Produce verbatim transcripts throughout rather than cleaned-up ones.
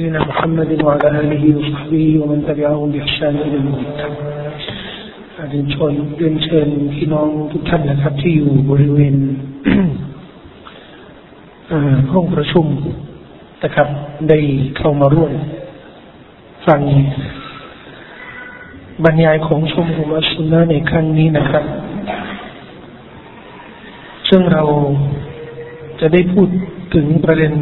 نبينا محمد وعلى آله وصحبه ومن تبعهم بإحسان إلى يوم الدين เรียนเชิญเรียนเชิญพี่น้องทุกท่านนะครับที่อยู่บริเวณ ห้องประชุมนะครับได้เข้ามาร่วมฟังบรรยายของชมรมอัสซุนนะห์ในครั้งนี้นะครับซึ่งเราจะได้พูดถึงประเด็น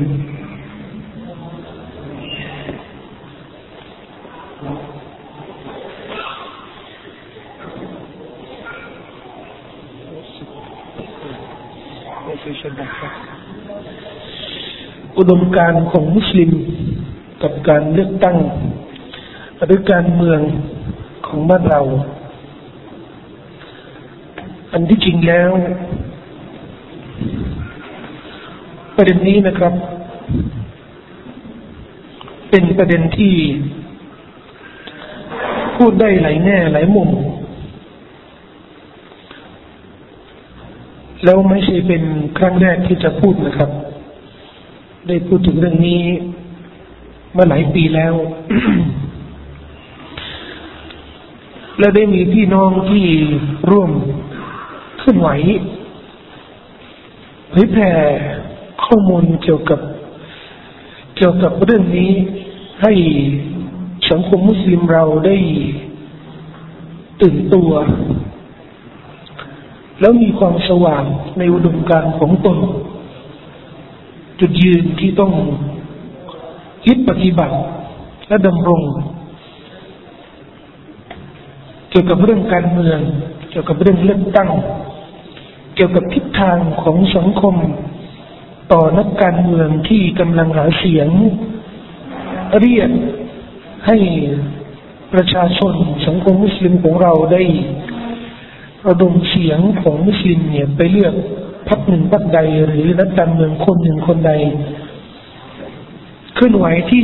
อุดมการณ์ของมุสลิมกับการเลือกตั้งหรือการเมืองของบ้านเราอันที่จริงแล้วประเด็นนี้นะครับเป็นประเด็นที่พูดได้หลายแง่หลายมุมแล้วไม่ใช่เป็นครั้งแรกที่จะพูดนะครับได้พูดถึงเรื่องนี้มาหลายปีแล้ว และได้มีพี่น้องที่ร่วมเคลื่อนไหวเผยแผ่ข้อมูลเกี่ยวกับเกี่ยวกับเรื่องนี้ให้สังคมมุสลิมเราได้ตื่นตัวแล้วมีความสว่างในอุดมการณ์ของตนจุดยืนที่ต้องยึดปฏิบัติและดำรงเกี่ยวกับเรื่องการเมืองเกี่ยวกับเรื่องเลือกตั้งเกี่ยวกับทิศทางของสังคมต่อนักการเมืองที่กำลังหาเสียงเรียกให้ประชาชนสังคมมุสลิมของเราได้ระดมเสียงของมุสลิมเนี่ยไปเลือกพรรคหนึ่งพรรคใดหรือนักการเมืองคนหนึ่งคนใดเคลื่อนไหวที่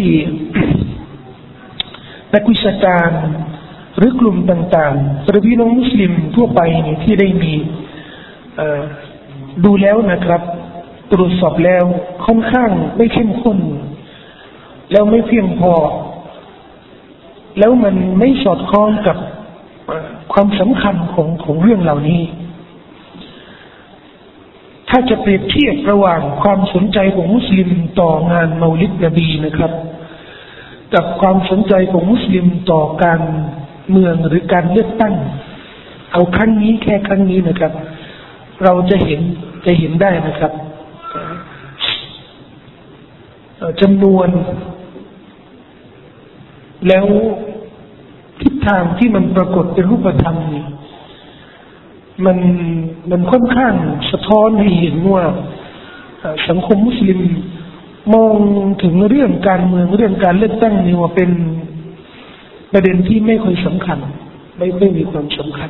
นักวิชาการหรือกลุ่มต่างๆหรือพี่น้องมุสลิมทั่วไปเนี่ยที่ได้มีดูแล้วนะครับตรวจสอบแล้วค่อนข้างไม่เข้มข้นแล้วไม่เพียงพอแล้วมันไม่สอดคล้องกับความสำคัญของของเรื่องเหล่านี้ถ้าจะเปรียบเทียบระหว่างความสนใจของมุสลิมต่องานเมาลิดนบีนะครับกับความสนใจของมุสลิมต่อการเมืองหรือการเลือกตั้งเอาครั้งนี้แค่ครั้งนี้นะครับเราจะเห็นจะเห็นได้นะครับจำนวนแล้วทิศทางที่มันปรากฏเป็นรูปธรรมนี่มันมันค่อนข้างสะท้อนให้เห็นว่าสังคมมุสลิมมองถึงเรื่องการเมืองเรื่องการเลือกตั้งนี่ว่าเป็นประเด็นที่ไม่ค่อยสำคัญไม่ไม่มีความสำคัญ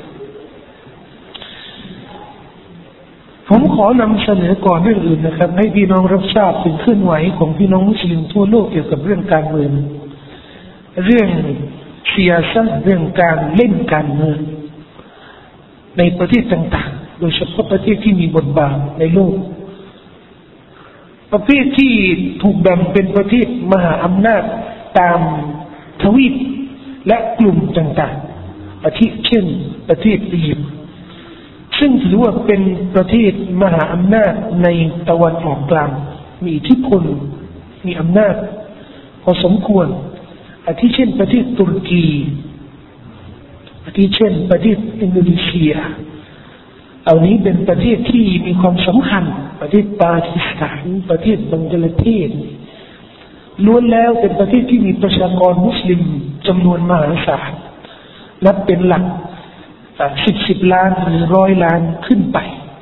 ผมขอนำเสนอก่อนเรื่องอื่นนะครับให้พี่น้องรับทราบถึงเคลื่อนไหวของพี่น้องมุสลิมทั่วโลกเกี่ยวกับเรื่องการเมืองเรื่องเสียสละเรื่องการเล่นการเมืองในประเทศต่างๆโดยเฉพาะประเทศที่มีบทบาทในโลกประเทศที่ถูกแบ่งเป็นประเทศมหาอำนาจตามทวีปและกลุ่มต่างๆอาทิเช่นประเทศอียิปต์ซึ่งถือว่าเป็นประเทศมหาอำนาจในตะวันออกกลางมีอิทธิพลมีอำนาจพอสมควรอาทิเช่นประเทศตุรกีอาทิเช่นประเทศอินโดนีเซียเอานี้เป็นประเทศที่มีความสำคัญประเทศปากีสถานประเทศบังกลาเทศล้วนแล้วเป็นประเทศที่มีประชากรมุสลิมจำนวนมหาศาลนับเป็นหลักสิบสิบล้านหรือร้อยล้านขึ้นไป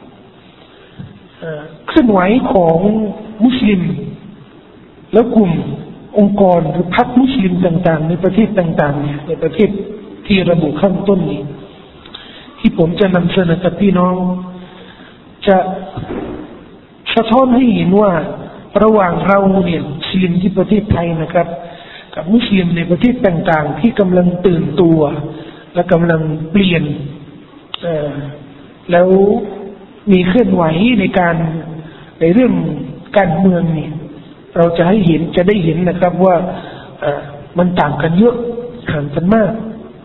เคลื่อนไหวของมุสลิมแล้วกลุ่มองค์กรหรือพรรคมุสลิมต่างๆในประเทศต่างๆในประเทศที่ระบุข้างต้นนี้ที่ผมจะนำเสนอกับพี่น้องจะสะท้อนให้เห็นว่าระหว่างเราเนี่ยมุสลิมที่ประเทศไทยนะครับกับมุสลิมในประเทศต่างๆที่กำลังตื่นตัวและกำลังเปลี่ยนแล้วมีเคลื่อนไหวในการในเรื่องการเมืองนี่เราจะให้เห็นจะได้เห็นนะครับว่าอ่ามันต่างกันเยอะห่างกันมาก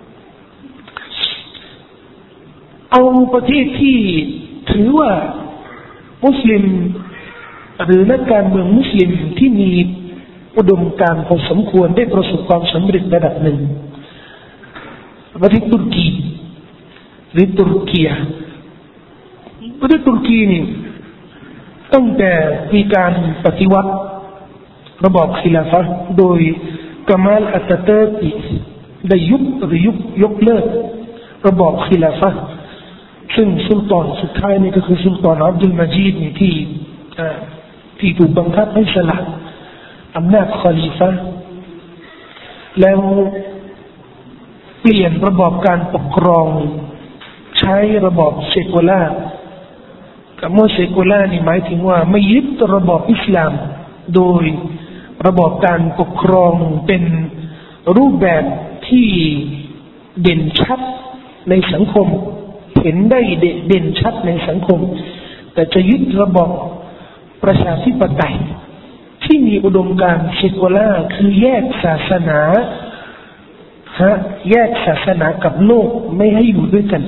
เอาประเทศที่ถือว่ามุสลิมหรือนักการเมืองมุสลิมที่มีอุดมการณ์พอสมควรได้ประสบความสำเร็จระดับหนึ่งประเทศตุรกีหรือตุรกีประเทศตุรกีนี่ตั้งแต่มีการปฏิวัติระบอบkhiลาฟะห์โดยกามาลอัตตาเตอร์กีได้ยุบหรือยุบยกเลิกระบอบkhiลาฟะห์ซึ่งสุลต่านสุดท้ายนี่ก็คือสุลต่านอับดุลมาจีดนี่ที่ที่ถูกบังคับให้สละอำนาจคอลีฟะห์แล้วเปลี่ยนระบอบการปกครองใช้ระบอบเซกูล่ากับโมเซกูล่านี่หมายถึงว่าไม่ยึดระบอบอิสลามโดยระบอบการปกครองเป็นรูปแบบที่เด่นชัดในสังคมเห็นได้เด่นชัดในสังคมแต่จะยึดระบอบประชาธิปไตยที่มีอุดมการณ์เซกูล่าคือแยกศาสนาฮะแยกศาสนากับโลกไม่ให้อยู่ด้วยกัน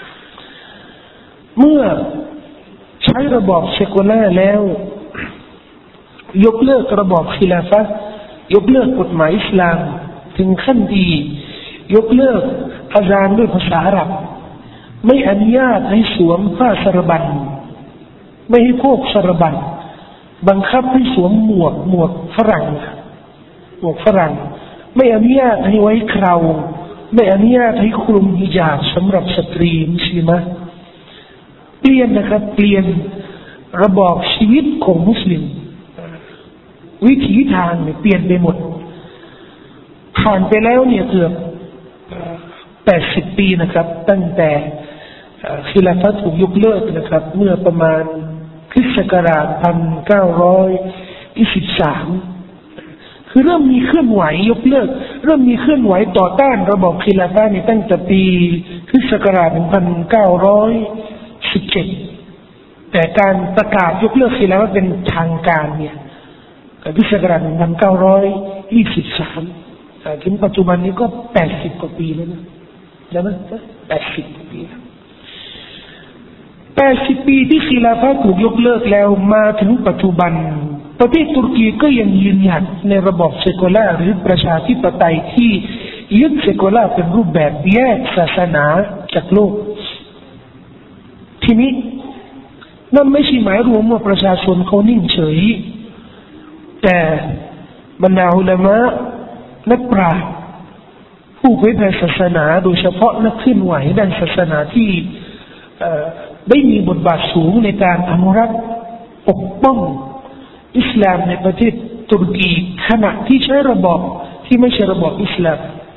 เมื่อใช้ระบอบเซกูล่าแล้วยกเลิกระบอบkhiลาฟะห์ยกเลิกกฎหมายอิสลามถึงขั้นดียกเลิกอาซานด้วยภาษาอาหรับไม่อนุญาตให้สวมผ้าสารบัญไม่ให้พกสารบัญบังคับให้สวมหมวกหมวกฝรั่งหมวกฝรั่งไม่อนุญาตให้ไว้เคราไม่อนุญาตให้คลุมฮิญาบสำหรับสตรีมุสลิมะเปลี่ยนนะครับเปลี่ยนระบอบชีวิตของมุสลิมวิถีทางเนี่ยเปลี่ยนไปหมดผ่านไปแล้วเนี่ยเกือบแปดสิบปีนะครับตั้งแต่khiลาฟะห์ถูกยกเลิกนะครับเมื่อประมาณคริสต์ศักราชหนึ่งพันเก้าร้อยยี่สิบสามคือเริ่มมีเคลื่อนไหวยกเลิกเริ่มมีเคลื่อนไหวต่อต้านระบอบkhiลาฟะห์นี่ตั้งแต่ปีคริสต์ศักราชหนึ่งพันเก้าร้อยสิบเจ็ดแต่การประกาศยกเลิกkhiลาฟะห์เป็นทางการเนี่ยคริสต์ศักราชหนึ่งพันเก้าร้อยยี่สิบสามถึงปัจจุบันนี้ก็แปดสิบกว่าปีแล้วนะใช่ไหมแปดสิบกว่าปีแปดสิบปีที่khiลาฟะห์ถูกยกเลิกแล้วมาถึงปัจจุบันประเทศตุรกีก็ยังยืนหยัดในระบบเซกูล่าหรือประชาธิปไตยที่ยึดเซกูล่าเป็นรูปแบบแยกศาสนาจากโลกทีนี้นั่นไม่ใช่หมายรวมว่าประชาชนเขานิ่งเฉยแต่บรรดาอุลามะนักปราชญ์ผู้เผยแผ่ศาสนาโดยเฉพาะนักเคลื่อนไหวด้านศาสนาที่ได้มีบทบาทสูงในการอนุรักษ์ปกป้องอิสลามในประเทศตุรกีขณะที่ใช้ระบอบที่ไม่ใช่ระบอบอิสลาม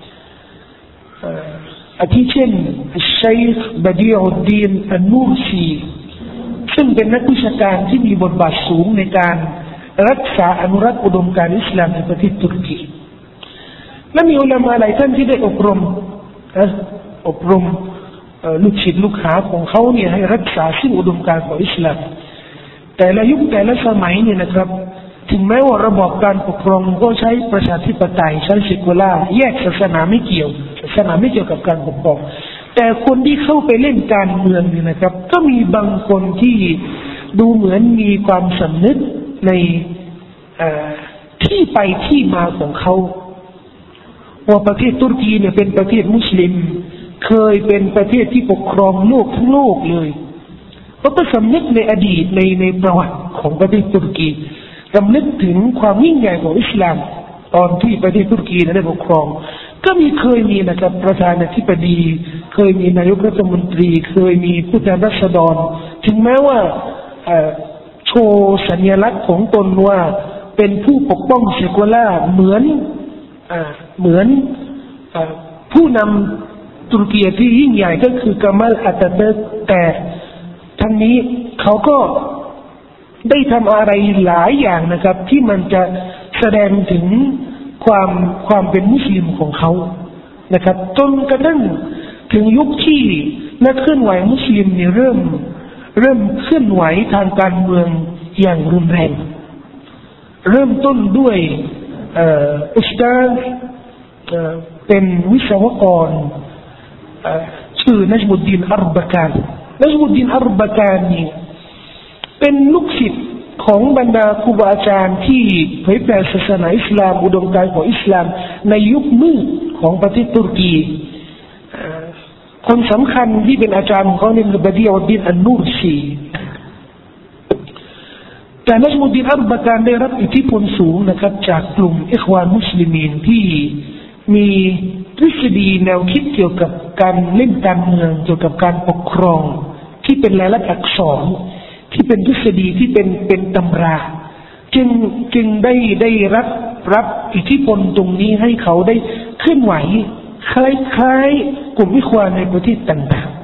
อาทิเช่นชัยค์บดีอุดดีนอันนูรซีซึ่งเป็นนักวิชาการที่มีบทบาทสูงในการรักษาอนุรักษ์อุดมการณ์อิสลามในประเทศตุรกีและมีอุลามะหลายท่านที่ได้อบรมอบรมลูกศิษย์ลูกหาของเขาเนี่ยให้รักษาซึ่งอุดมการณ์ของอิสลามแต่ละยุคแต่ละสมัยเนี่ยนะครับถึงแม้ว่าระบบการปกครองก็ใช้ประชาธิปไตยใช้เซกูล่าแยกศาสนาไม่เกี่ยวศาสนาไม่เกี่ยวกับการปกครองแต่คนที่เข้าไปเล่นการเมืองเนี่ยนะครับก็มีบางคนที่ดูเหมือนมีความสำนึกในที่ไปที่มาของเขาว่าประเทศตุรกีเนี่ยเป็นประเทศมุสลิมเคยเป็นประเทศที่ปกครองโลกทั้งโลกเลยเพราะก็สำนึกในอดีตในในประวัติของประเทศตุรกีสำนึกถึงความยิ่งใหญ่ของอิสลามตอนที่ประเทศตุรกีได้ปกครองก็มีเคยมีนะครับประธานาธิบดีเคยมีนายกรัฐมนตรีเคยมีผู้แทนราษฎรถึงแม้ว่าโชว์สัญลักษณ์ของตนว่าเป็นผู้ปกป้องเซกูล่าเหมือนเหมือนผู้นำตุรกีที่ยิ่งใหญ่ก็คือกามาลอัตตาเตอร์แต่ทั้งนี้เขาก็ได้ทำอะไรหลายอย่างนะครับที่มันจะแสดงถึงความความเป็นมุสลิมของเขานะครับจนกระทั่งถึงยุคที่นักเคลื่อนไหวมุสลิมเนี่ยเริ่มเริ่มเคลื่อนไหวทางการเมืองอย่างรุนแรงเริ่มต้นด้วยอุสตาซเป็นวิศวกรชื่อนัจมุดดีนอัรบะกานนัจมุดดีนอัรบะกานนี่เป็นลูกศิษย์ของบรรดาครูบาอาจารย์ที่เผยแผ่ศาสนาอิสลามอุดมการณ์ของอิสลามในยุคมืดของประเทศตุรกีคนสำคัญที่เป็นอาจารย์ของเขาเนี่ยคือบดีอุดดีนอันนูรซีแต่นัจมุดดีนอัรบะกานได้รับอิทธิพลสูงนะครับจากกลุ่มอิควานมุสลิมีนที่มีทฤษฎีแนวคิดเกี่ยวกับการเล่นการเมืองเกี่ยวกับการปกครองที่เป็นลายลักษณ์อักษรที่เป็นทฤษฎีที่เป็นเป็นตำราจึงจึงได้ได้รับรับอิทธิพลตรงนี้ให้เขาได้เคลื่อนไหวคล้ายๆกลุ่มอิควานในประเทศต่าง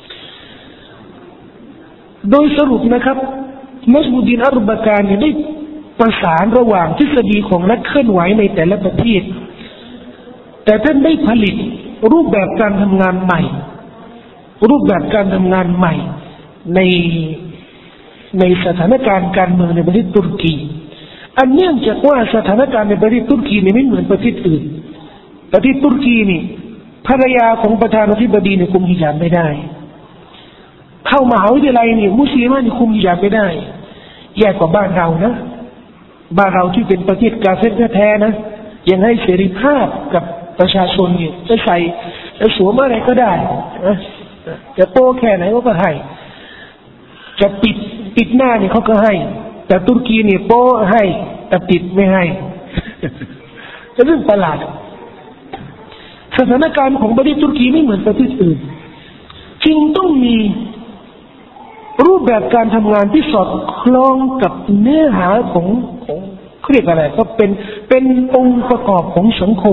ๆโดยสรุปนะครับนัจมุดดีนอัรบะกานเนี่ยได้ประสานระหว่างทฤษฎีของนักเคลื่อนไหวในแต่ละประเทศแต่ท่านได้ผลิตรูปแบบการทำงานใหม่รูปแบบการทำงานใหม่ในในสถานการณ์การเมืองในประเทศตุรกีอันเนื่องจากว่าสถานการณ์ในประเทศตุรกีนี่ไม่เหมือนประเทศอื่นประเทศตุรกีนี่ภรรยาของประธานาธิบดีเนี่ยคุมฮิญาบไม่ได้เข้ามหาวิทยาลัยนี่มุสลิมนี่คุมฮิญาบไม่ได้แย่กว่าบ้านเรานะบ้านเราที่เป็นประเทศกาเฟรแท้ๆนะยังให้เสรีภาพกับประชาชนเนี่ยจะใส่จะสวมอะไรก็ได้จะโตแค่ไหนก็ให้จะปิดปิดหน้าเนี่ยเขาก็ให้แต่ตุรกีเนี่ยโป้ให้แต่ปิดไม่ให้เป็นเรื่องประหลาดสถานการณ์ของประเทศตุรกีไม่เหมือนประเทศอื่นจึงต้องมีรูปแบบการทำงานที่สอดคล้องกับเนื้อหาของของเรียกอะไรก็เป็นเป็นองค์ประกอบของสังคม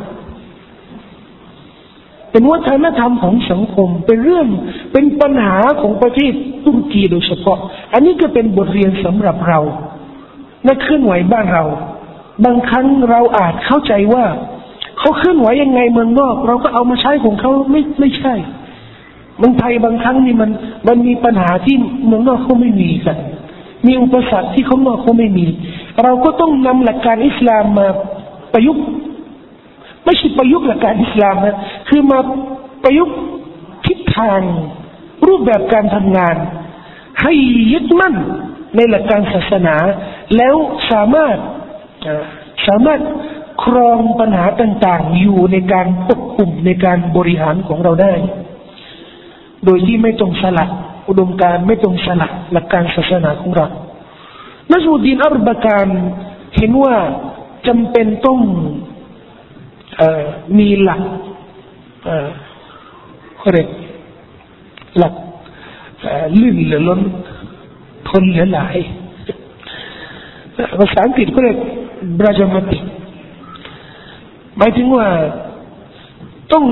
เป็นวัฒนธรรมของสังคมเป็นเรื่องเป็นปัญหาของประเทศตุรกีโดยเฉพาะอันนี้ก็เป็นบทเรียนสำหรับเรานักเคลื่อนไหวบ้านเราบางครั้งเราอาจเข้าใจว่าเขาเคลื่อนไหวยังไงเมืองนอกเราก็เอามาใช้ของเขาไม่ไม่ใช่เมืองไทยบางครั้งนี่มันมันมีปัญหาที่เมืองนอกเขาไม่มีกันมีอุปสรรคที่เขานอกเขาไม่มีเราก็ต้องนำหลักการอิสลามมาประยุกต์ไม่ใช่ประยุกต์หลักการอิสลามนะคือมาประยุกต์ทิศทางรูปแบบการทำงานให้ยึดมั่นในหลักการศาสนาแล้วสามารถสามารถครองปัญหาต่างๆอยู่ในการควบคุมในการบริหารของเราได้โดยที่ไม่ต้องสลัดอุดมการณ์ไม่ต้องสลัดหลักการศาสนาของเรานัจมุดดีนอัรบะกานเห็นว่าจำเป็นต้องมีหลักเขาเรียกหลักลื่นเหลือล้นทนเหลือหลายภาษาอังกฤษเขาเรียก pragmatic หมายถึงว่าต้อง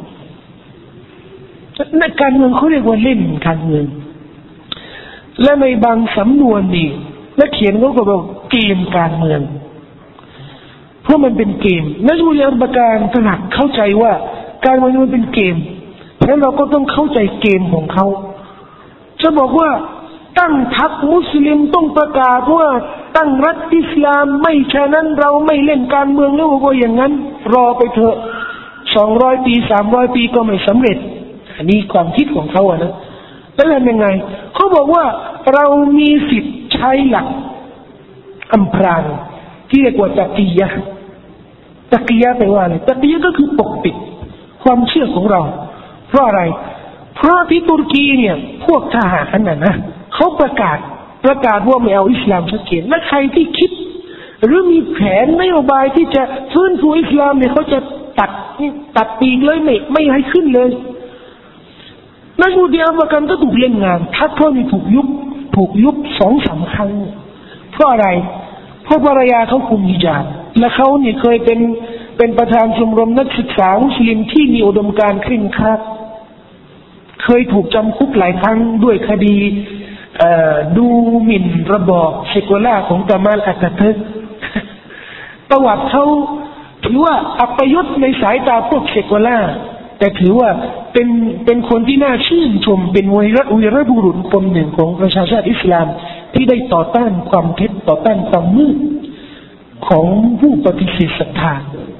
นักการเมืองเขาเรียกว่าเล่นการเมืองและในบางสำนวนนี่นักเขียนเขาก็บอกเกมการเมืองเพราะมันเป็นเกมนักวิทยาการถนัดเข้าใจว่าการเมืองมันเป็นเกมเพราะเราก็ต้องเข้าใจเกมของเขาจะบอกว่าตั้งพรรคมุสลิมต้องประกาศว่าตั้งรัฐอิสลามไม่ฉะนั้นเราไม่เล่นการเมืองแล้วก็อย่างนั้นรอไปเถอะสองร้อยปีสามร้อยปีก็ไม่สำเร็จอันนี้ความคิดของเขาอะนะแล้วทำยังไงเขาบอกว่าเรามีสิทธิ์ใช้หลักอำพรางที่เรียกว่าตักียะตักียะแปลว่าอะไรตักียะก็คือปกปิดความเชื่อของเราเพราะอะไรเพราะที่ตุรกีเนี่ยพวกทหารน่ะนะเขาประกาศประกาศว่าไม่เอาอิสลามชัดเจนและใครที่คิดหรือมีแผนนโยบายที่จะฟื้นฟูอิสลามเนี่ยเขาจะตัดตัดปีกเลยไม่ไม่ให้ขึ้นเลยนักบุญเดียวกันก็ถูกเล่นงานทักพ่อนี่ถูกยุบถูกยุบสองสามครั้งเพราะอะไรเพราะภรรยาเขาคุมฮิญาบและเขาเนี่ยเคยเป็นเป็นประธานชมรมนักศึกษามุสลิมที่มีอุดมการณ์เคร่งครัดเคยถูกจำคุกหลายครั้งด้วยคดีดูหมิ่นระบอบเซโกล่าของกามาลอาตาเทิร์กประวัติเขาถือว่าอัปยศในสายตาพวกเซโกล่าแต่ถือว่าเป็นเป็นคนที่น่าชื่นชมเป็นวีรวีรบุรุษคนหนึ่งของประชาชาติอิสลามที่ได้ต่อต้านความเท็จต่อต้านความมืดของผู้ปฏิเสธศรัทธา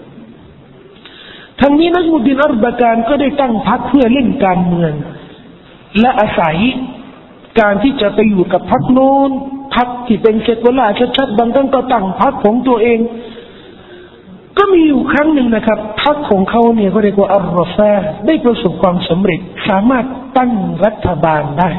ทั้งนี้นัจมุดดินอัรบะการก็ได้ตั้งพรรคเพื่อเล่นการเมืองและอาศัยการที่จะไปอยู่กับพรรคโน้นพรรคที่เป็นเซกุลาร์ชัดๆบางครั้งก็ตั้งพรรคของตัวเองก็มีอยู่ครั้งหนึ่งนะครับพรรคของเขาเนี่ยก็เรียกว่าอัลรอฟาได้ประสบความสำเร็จสามารถตั้งรัฐบาลได้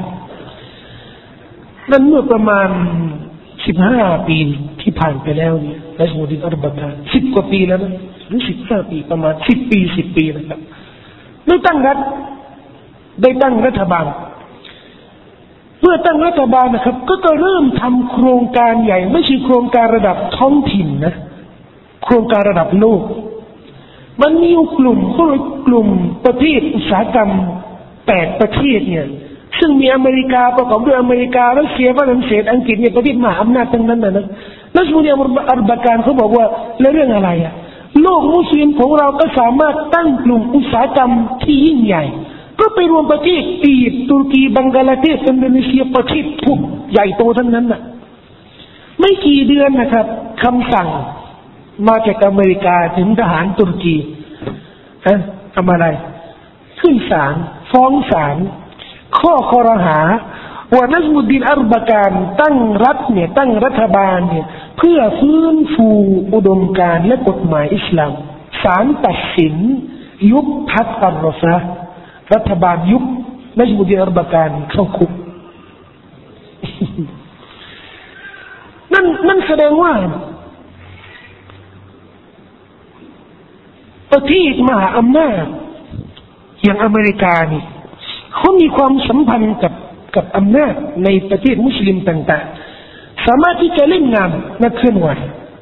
นั่นเมื่อประมาณสิบห้าปีที่ผ่านไปแล้วเนี่ยนัจมุดดินอัรบะการสิบกว่าปีแล้วนะหรือสิบห้าปีประมาณสิบปีสิบปีนะครับได้ตั้งรัฐได้ตั้งรัฐบาลเมื่อตั้งรัฐบาลนะครับก็จะเริ่มทำโครงการใหญ่ไม่ใช่โครงการระดับท้องถิ่นนะโครงการระดับโลกมันมีกลุ่มพวกกลุ่มประเทศอุตสาหกรรมแปดประเทศเนี่ยซึ่งมีอเมริกาประกอบด้วยอเมริการัสเซียฝรั่งเศสอังกฤษเนี่ยประเทศมหาอำนาจทั้งนั้นนะนะนัจมุดดินอัรบะการเขาบอกว่าแล้วเรื่องอะไรอะโลกมุสลิมของเราก็สามารถตั้งกลุ่มอุตสาหกรรมที่ยิ่งใหญ่ก็ไปรวมประเทศอียิปต์ตุรกีบังกลาเทศอินโดนีเซียประเทศทุกใหญ่โตทั้งนั้นน่ะไม่กี่เดือนนะครับคำสั่งมาจากอเมริกาถึงทหารตุรกีฮะทำอะไรขึ้นศาลฟ้องศาลข้อคอรหาว่านัจมุดดินอัรบะการตั้งรัฐเนี่ยตั้งรัฐบาลเนี่ยเพื่อฟื้นฟูอุดมการณ์และกฎหมายอิสลามศาลตัดสินยุบพรรคอัลรอฟารัฐบาลยุบนัจมุดดินอัรบะการเข้าคุก นั่นนั่นแสดงว่าประเทศมหาอำนาจอย่างอเมริกานี่เขามีความสัมพันธ์กับกับอำนาจในประเทศมุสลิมต่างๆสามารถที่จะเล่นงานนักเคลื่อนไหว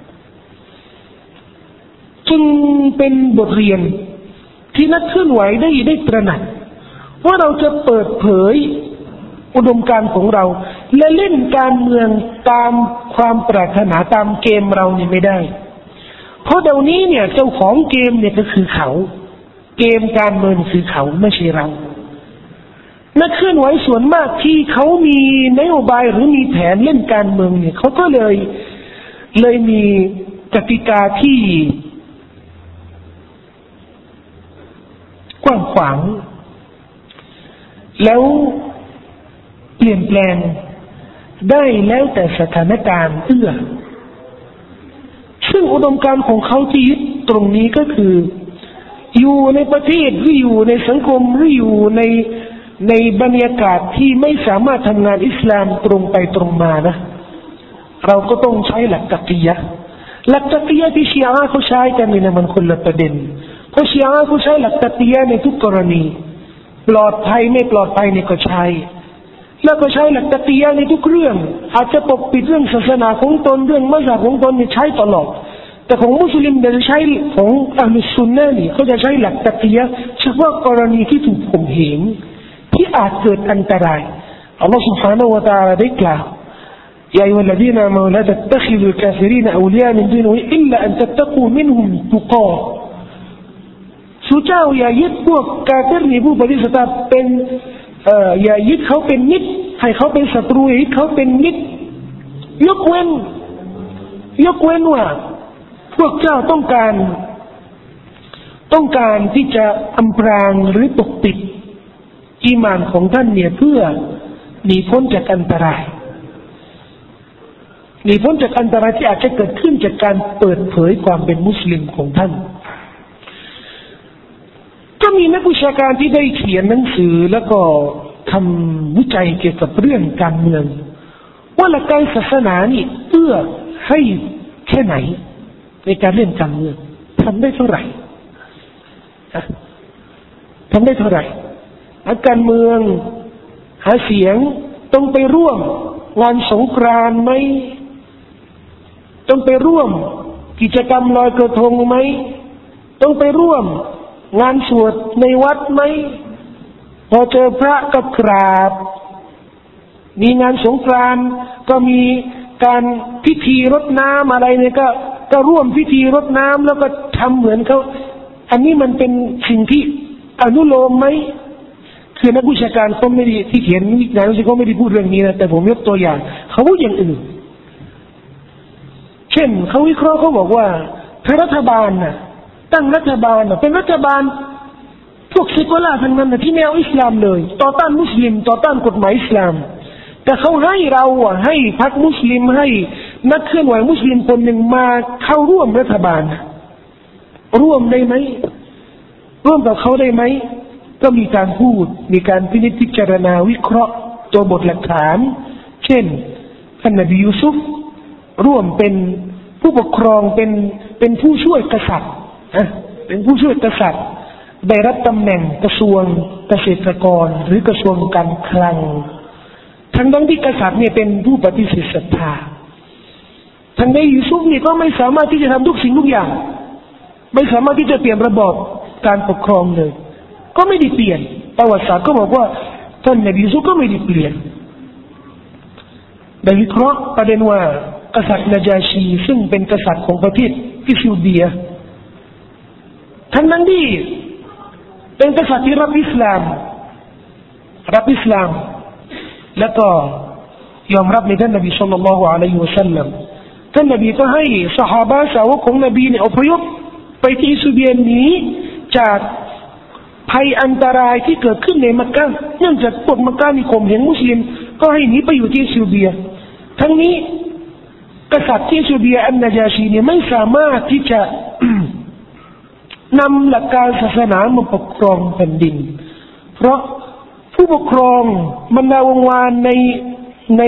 จึงเป็นบทเรียนที่นักเคลื่อนไหวได้ได้ตระหนักว่าเราจะเปิดเผยอุดมการณ์ของเราและเล่นการเมืองตามความปรารถนาตามเกมเราเนี่ยไม่ได้เพราะเดี๋ยวนี้เนี่ยเจ้าของเกมเนี่ยก็คือเขาเกมการเมืองคือเขาไม่ใช่เรานักเคลื่อนไหวส่วนมากที่เขามีนโยบายหรือมีแผนเล่นการเมืองเนี่ยเขาก็เลยเลยมีกติกาที่กว้างขวางแล้วเปลี่ยนแปลงได้แล้วแต่สถานการณ์เอื้อซึ่งอุดมการณ์ของเขาที่ยึดตรงนี้ก็คืออยู่ในประเทศหรืออยู่ในสังคมหรืออยู่ในในบรรยากาศที่ไม่สามารถทำงานอิสลามตรงไปตรงมานะเราก็ต้องใช้หลักตักียะห์หลักตักียะห์ที่ชีอะห์เขาใช้กันนี่นะมันคนละประเด็นเพราะชีอะห์เขาใช้หลักตักียะห์ในทุกกรณีปลอดภัยไม่ปลอดภัยนี่ก็ใช้แล้วก็ใช้หลักตักียะห์ในทุกเรื่องอาจจะปกปิดเรื่องศาสนาของตนเรื่องมัซฮับของตนนี่ใช้ตลอดแต่ของมุสลิมจะใช้ของอัลซุนนะห์นี่เขาจะใช้หลักตักียะห์เฉพาะกรณีที่ถูกข่มเหงที่อาจเกิดอันตรายอัลลอฮฺ سبحانه และ تعالى ได้กล่าวيا أيها الذين آمنوا لا تتخذوا الكافرين أولياء من دونه إلا أن تتقوا منهم تقاه สู่เจ้าอย่ายึดพวกกาเฟรนี่ผู้ปฏิเสธเป็นเอ่ออย่ายึดเขาเป็นมิตรให้เขาเป็นศัตรูให้เขาเป็นมิตรยกเว้นยกเว้นว่าพวกเจ้าต้องการต้องการที่จะอำพรางหรือปกปิดอีหม่านของท่านเนี่ยเพื่อหนีพ้นจากอันตรายหนีพ้นจากอันตรายที่อาจจะเกิดขึ้นจากการเปิดเผยความเป็นมุสลิมของท่านก็มีนักวิชาการที่ได้เขียนหนังสือแล้วก็ทำวิจัยเกี่ยวกับเรื่องการเมืองว่าหลักการศาสนานี่เอื้อให้แค่ไหนในการเล่นการเมืองทำได้เท่าไหร่ทำได้เท่าไหร่นักการเมืองหาเสียงต้องไปร่วมงานสงกรานต์ไหมต้องไปร่วมกิจกรรมลอยกระทงไหมต้องไปร่วมงานสวดในวัดไหมพอเจอพระก็กราบมีงานสงกรานต์ก็มีการพิธีรดน้ำอะไรเนี่ยก็ก็ร่วมพิธีรดน้ำแล้วก็ทำเหมือนเขาอันนี้มันเป็นสิ่งที่อนุโลมไหมคือนักวิชาการเขาไม่ได้ที่เขียนงานวิชาการเขาไม่ได้พูดเรื่องนี้นะแต่ผมยกตัวอย่างเขาพูดอย่างอื่นเช่นเขาวิเคราะห์เขาบอกว่าถ้ารัฐบาลน่ะตั้งรัฐบาลน่ะเป็นรัฐบาลพวกเซกุลาร์ทั้งนั้นนะที่แนวอิสลามเลยต่อต้านมุสลิมต่อต้านกฎหมายอิสลามแต่เขาให้เราอ่ะให้พรรคมุสลิมให้นักเคลื่อนไหวมุสลิมคนหนึ่งมาเข้าร่วมรัฐบาลร่วมได้ไหมร่วมกับเขาได้ไหมก็มีการพูดมีการพินิจพิจารณาวิเคราะห์ตัวบทหลักฐานเช่นท่านนบียูซุฟร่วมเป็นผู้ปกครองเป็นเป็นผู้ช่วยกษัตริย์นะเป็นผู้ช่วยกษัตริย์ได้รับตำแหน่งกระทรวงเกษตรกรหรือกระทรวงการคลังทั้งทั้งที่กษัตริย์เนี่ยเป็นผู้ปฏิเสธศรัทธาทางนบียูซุฟเนี่ยก็ไม่สามารถที่จะทำทุกสิ่งทุกอย่างไม่สามารถที่จะเปลี่ยนระบอบการปกครองเลยก็ไม่ได้เปลี่ยนประวัติศาสตร์ก็บอกว่าท่านนบียูซุฟก็ไม่ได้เปลี่ยนได้วิเคราะห์ประเด็นว่ากษัตริย์นาจาชีซึ่งเป็นกษัตริย์ของประเทศอิธิโอเปียทั้งนั้นที่เป็นกษัตริย์ที่รับอิสลามรับอิสลามแล้วก็ยอมรับในท่านนบีศ็อลลัลลอฮุอะลัยฮิวะซัลลัมท่านนบีก็ให้ซอฮาบะห์สาวกของนบีเนี่ยอพยพไปที่อิธิโอเปียนี้จากภัยอันตรายที่เกิดขึ้นในมักกะฮ์เนื่องจากพวกมักกะฮ์นี่ข่มเหงมุสลิมก็ให้หนีไปอยู่ที่อิธิโอเปียทั้งนี้กษัตริย์ที่อิธิโอเปียอันนาจาชีเนี่ยไม่สามารถที่จะ นำหลักการศาสนามาปกครองแผ่นดินเพราะผู้ปกครองบรรดาวงวานในใน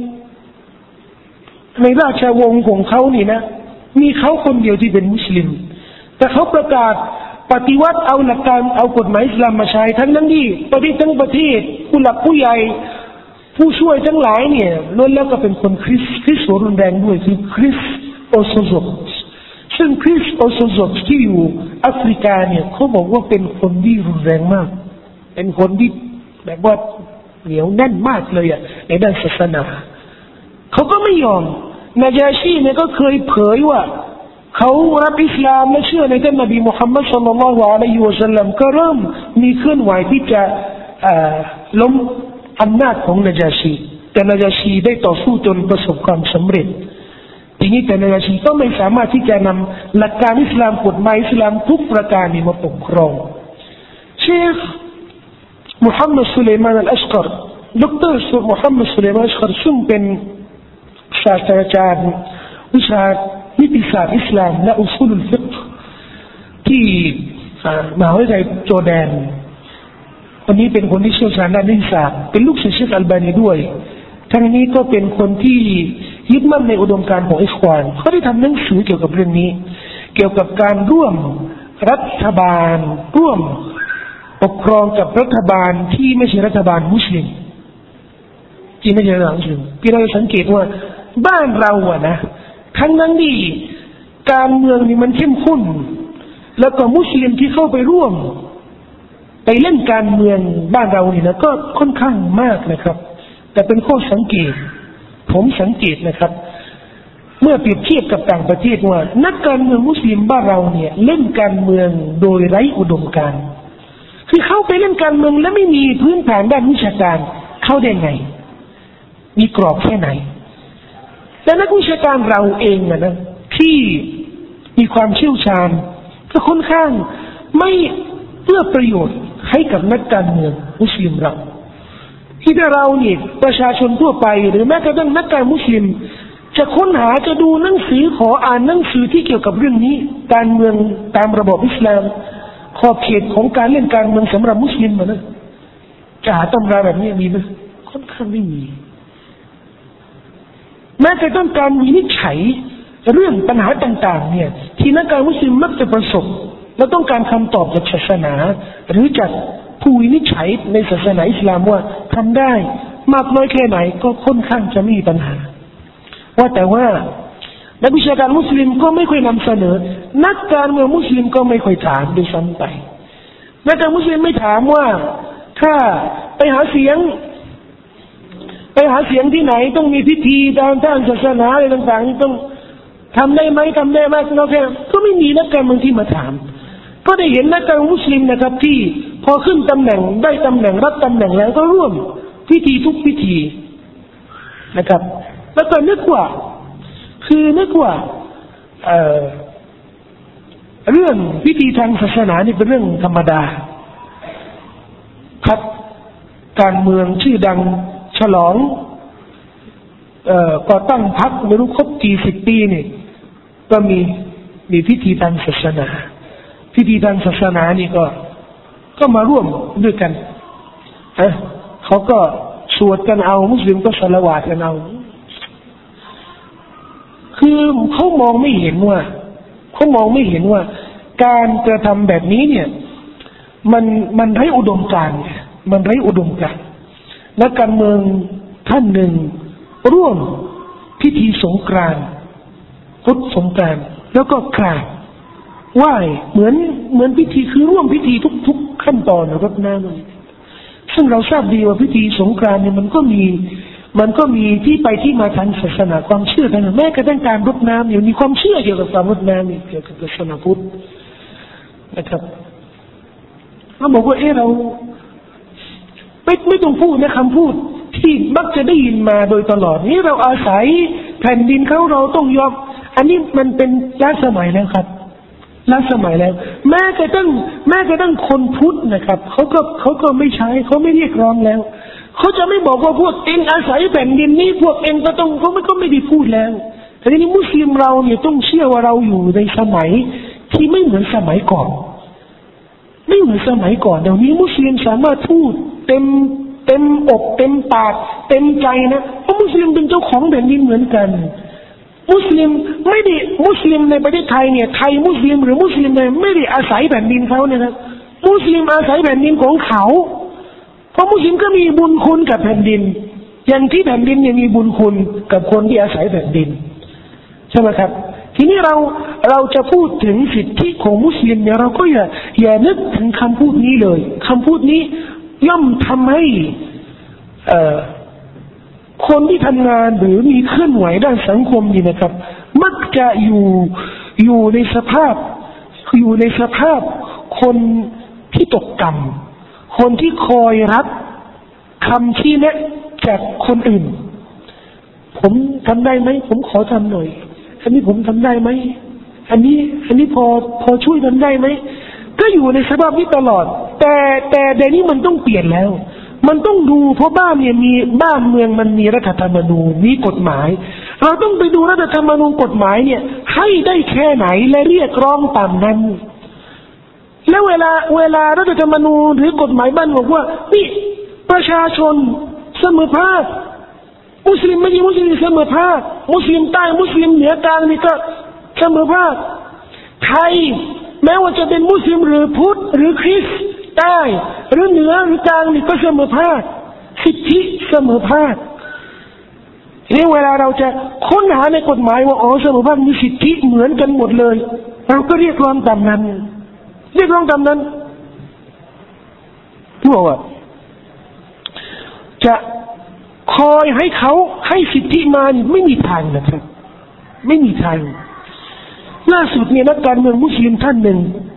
ในราชวงศ์ของเขานี่นะมีเขาคนเดียวที่เป็นมุสลิมแต่เขาประกาศปฏิวัติเอาหลักการเอากฎหมายอิสลามมาใช้ทั้งนั้นที่ประเทศทั้งประเทศผู้หลักผู้ใหญ่ผู้ช่วยทั้งหลายเนี่ยล้วนแล้วก็เป็นคนคริสคริสต์รุนแรงด้วยคือคริสโอโซโซซึ่งคริสโอโซโซที่อยู่แอฟริกาเนี่ยเขาบอกว่าเป็นคนที่รุนแรงมากเป็นคนที่แบบว่าเหนียวแน่นมากเลยอ่ะในด้านศาสนาเขาก็ไม่ยอมนาจาชีเนี่ยก็เคยเผยว่าเขารับอิสลามและเชื่อในท่านนบีมุฮัมมัดศ็อลลัลลอฮุอะลัยฮิวะซัลลัมก็เริ่มมีเคลื่อนไหวที่จะล้มอำนาจของนาจาชีแต่นาจาชีได้ต่อสู้จนประสบความสำเร็จทีนี้แต่นาจาชีก็ไม่สามารถที่จะนำหลักการอิสลามกฎหมายอิสลามทุกประการนี้มาปกครองเชคมุฮัมมัดสุลัยมานอัลอัชกรดรมุฮัมมัดสุลัยมานอัลอัชกรซึ่งเป็นศาสตราจารย์วิชานิติศาสตร์อิสลามและอุซูลุลฟิกฮ์ที่มหาวิทยาลัยจอร์แดนคนนี้เป็นคนที่เชี่ยวชาญด้านนิติศาสตร์เป็นลูกศิษย์เชคอัลบานีด้วยทั้งนี้ก็เป็นคนที่ยึดมั่นในอุดมการณ์ของอิควานเขาได้ทำหนังสือเกี่ยวกับเรื่องนี้เกี่ยวกับการร่วมรัฐบาลร่วมปกครองกับรัฐบาลที่ไม่ใช่รัฐบาลมุสลิมที่ไม่ใช่รัฐบาลมุสลิมพี่เราสังเกตว่าบ้านเราอะนะทั้งนั้นที่การเมืองนี่มันเข้มข้นแล้วก็มุสลิมที่เข้าไปร่วมไปเล่นการเมืองบ้านเรานี่นะก็ค่อนข้างมากนะครับแต่เป็นข้อสังเกตผมสังเกตนะครับเมื่อเปรียบเทียบกับต่างประเทศว่านักการเมืองมุสลิมบ้านเราเนี่ยเล่นการเมืองโดยไร้อุดมการณ์คือเข้าไปเล่นการเมืองและไม่มีพื้นฐานด้านวิชาการเข้าได้ไงมีกรอบแค่ไหนและนักวิชาการเราเองนะนะที่มีความเชี่ยวชาญก็ค่อนข้างไม่เอื้อประโยชน์ให้กับนักการเมืองมุสลิมเราที่เราเนี่ยประชาชนทั่วไปหรือแม้กระทั่งนักการมุสลิมจะค้นหาจะดูหนังสือขออ่านหนังสือที่เกี่ยวกับเรื่องนี้การเมืองตามระบบอิสลามขอบเขตของการเล่นการเมืองสำหรับมุสลิมนะจะหาตำราแบบนี้มีไหมค่อนข้างไม่มีแม้แต่ต้องการวินิจฉัยเรื่องปัญหาต่างๆเนี่ยที่นักการมุสลิมมักจะประสบและต้องการคำตอบจากศาสนาหรือจากผู้วินิจฉัยในศาสนาอิสลามว่าทำได้มากน้อยแค่ไหนก็ค่อนข้างจะมีปัญหาว่าแต่ว่านักวิชาการมุสลิมก็ไม่ค่อยนำเสนอนักการเมืองมุสลิมก็ไม่ค่อยถามด้วยซ้ำไปนักการมุสลิมไม่ถามว่าถ้าไปหาเสียงไปหาเสียงที่ไหนต้องมีพิธีทางด้านศาสนาอะไรต่างๆต้องทำได้ไหมทำได้ไหมเราแค่ก็ไม่มีนักการเมืองที่มาถามก็ได้เห็นนักการมุสลิมนะครับที่พอขึ้นตำแหน่งได้ตำแหน่งรับตำแหน่งแล้วก็ร่วมพิธีทุกพิธีนะครับแล้วก็นึกว่าคือนึกว่าเอ่อเรื่องพิธีทางศาสนานี่เป็นเรื่องธรรมดาพักการเมืองชื่อดังฉลองเอ่อก่อตั้งพรรคไม่รู้ครบกี่สิบปีนี่ก็มีมีพิธีทางศาสนาพิธีทางศาสนานี่ก็ก็มาร่วมด้วยกันเอ้เขาก็สวดกันเอามุสลิมก็ศอลาวาตกันเอาคือเขามองไม่เห็นว่าเขามองไม่เห็นว่าการกระทำแบบนี้เนี่ยมันมันไร้อุดมการณ์มันไร้อุดมการณ์และการเมืองท่านหนึ่งร่วมพิธีสงกรานต์พุทธสงกรานต์แล้วก็กราบไหว้เหมือนเหมือนพิธีคือร่วมพิธีทุกๆขั้นตอนรดน้ำซึ่งเราทราบดีว่าพิธีสงกรานต์เนี่ยมันก็มีมันก็มีที่ไปที่มาทางศาสนาความเชื่อกันแม้กระทั่งการรดน้ำเนี่ยมีความเชื่อเกี่ยวกับการรดน้ำเกี่ยวกับศาสนาพุทธนะครับเขาบอกว่าเออเราไม่ไม่ต้องพูดนะคำพูดที่มักจะได้ยินมาโดยตลอดนี่เราอาศัยแผ่นดินเขาเราต้องยอมอันนี้มันเป็นล้าสมัยแล้วครับล้าสมัยแล้วแม้กระทั่งแม้กระทั่งคนพุทธนะครับเขาก็เขาก็ไม่ใช้เขาไม่เรียกร้องแล้วเขาจะไม่บอกว่าพวกเองอาศัยแผ่นดินนี้พวกเองก็ต้องเขาไม่ก็ไม่ได้พูดแล้วแต่ทีนี้มุสลิมเราเนี่ยต้องเชื่อว่าเราอยู่ในสมัยที่ไม่เหมือนสมัยก่อนไม่เหมือนสมัยก่อนเดี๋ยวนี้มุสลิมสามารถพูดเต็มเต็มอกเต็มปากเต็มใจนะเพราะมุสลิมเป็นเจ้าของแผ่นดินเหมือนกันมุสลิมไม่ได้มุสลิมในประเทศไทยเนี่ยไทยมุสลิมหรือมุสลิมเนี่ยไม่ได้อาศัยแผ่นดินเขาเนี่ยนะมุสลิมอาศัยแผ่นดินของเขาเพราะมุสลิมก็มีบุญคุณกับแผ่นดินอย่างที่แผ่นดินเนี่ยมีบุญคุณกับคนที่อาศัยแผ่นดินใช่ไหมครับทีนี้เราเราจะพูดถึงสิทธิของมุสลิมเนี่ยเราก็อย่าอย่านึกถึงคำพูดนี้เลยคำพูดนี้ย่อมทำให้เอ่อคนที่ทำงานหรือมีเคลื่อนไหวด้านสังคมนี่นะครับมักจะอยู่อยู่ในสภาพอยู่ในสภาพคนที่ตกต่ำคนที่คอยรับคำชี้แนะจากคนอื่นผมทำได้ไหมผมขอทำหน่อยอันนี้ผมทำได้ไหมอันนี้อันนี้พอพอช่วยทำได้ไหมก็อยู่ในสภาพนี้ตลอดแต่แต่เดี๋ยวนี้มันต้องเปลี่ยนแล้วมันต้องดูเพราะบ้านเนี่ยมีบ้านเมืองมันมีรัฐธรรมนูญมีกฎหมายเราต้องไปดูรัฐธรรมนูญกฎหมายเนี่ยให้ได้แค่ไหนและเรียกร้องตามนั้นแล้วเวลาเวลารัฐธรรมนูญหรือกฎหมายบ้านบอกว่านี่ประชาชนเสมอภาคมุสลิมไม่ใช่มุสลิมเสมอภาคมุสลิมใต้มุสลิมเหนือกลางนี่ก็เสมอภาคไทยแม้ว่าจะเป็นมุสลิมหรือพุทธหรือคริสต์ใต้หรือเหนือหรือกลางนี่ก็เสมอภาคสิทธิเสมอภาคนี่เวลาเราจะค้นหาในกฎหมายว่าอ๋อเสมอภาคมีสิทธิเหมือนกันหมดเลยเราก็เรียกร้องตามนั้นเรียกร้องตามนั้นที่บอกว่าจะคอยให้เขาให้สิทธิมาไม่มีทางนะครับไม่มีทางล่าสุดเนี่ยนักการเมืองมุสลิมท่านหนึ่ง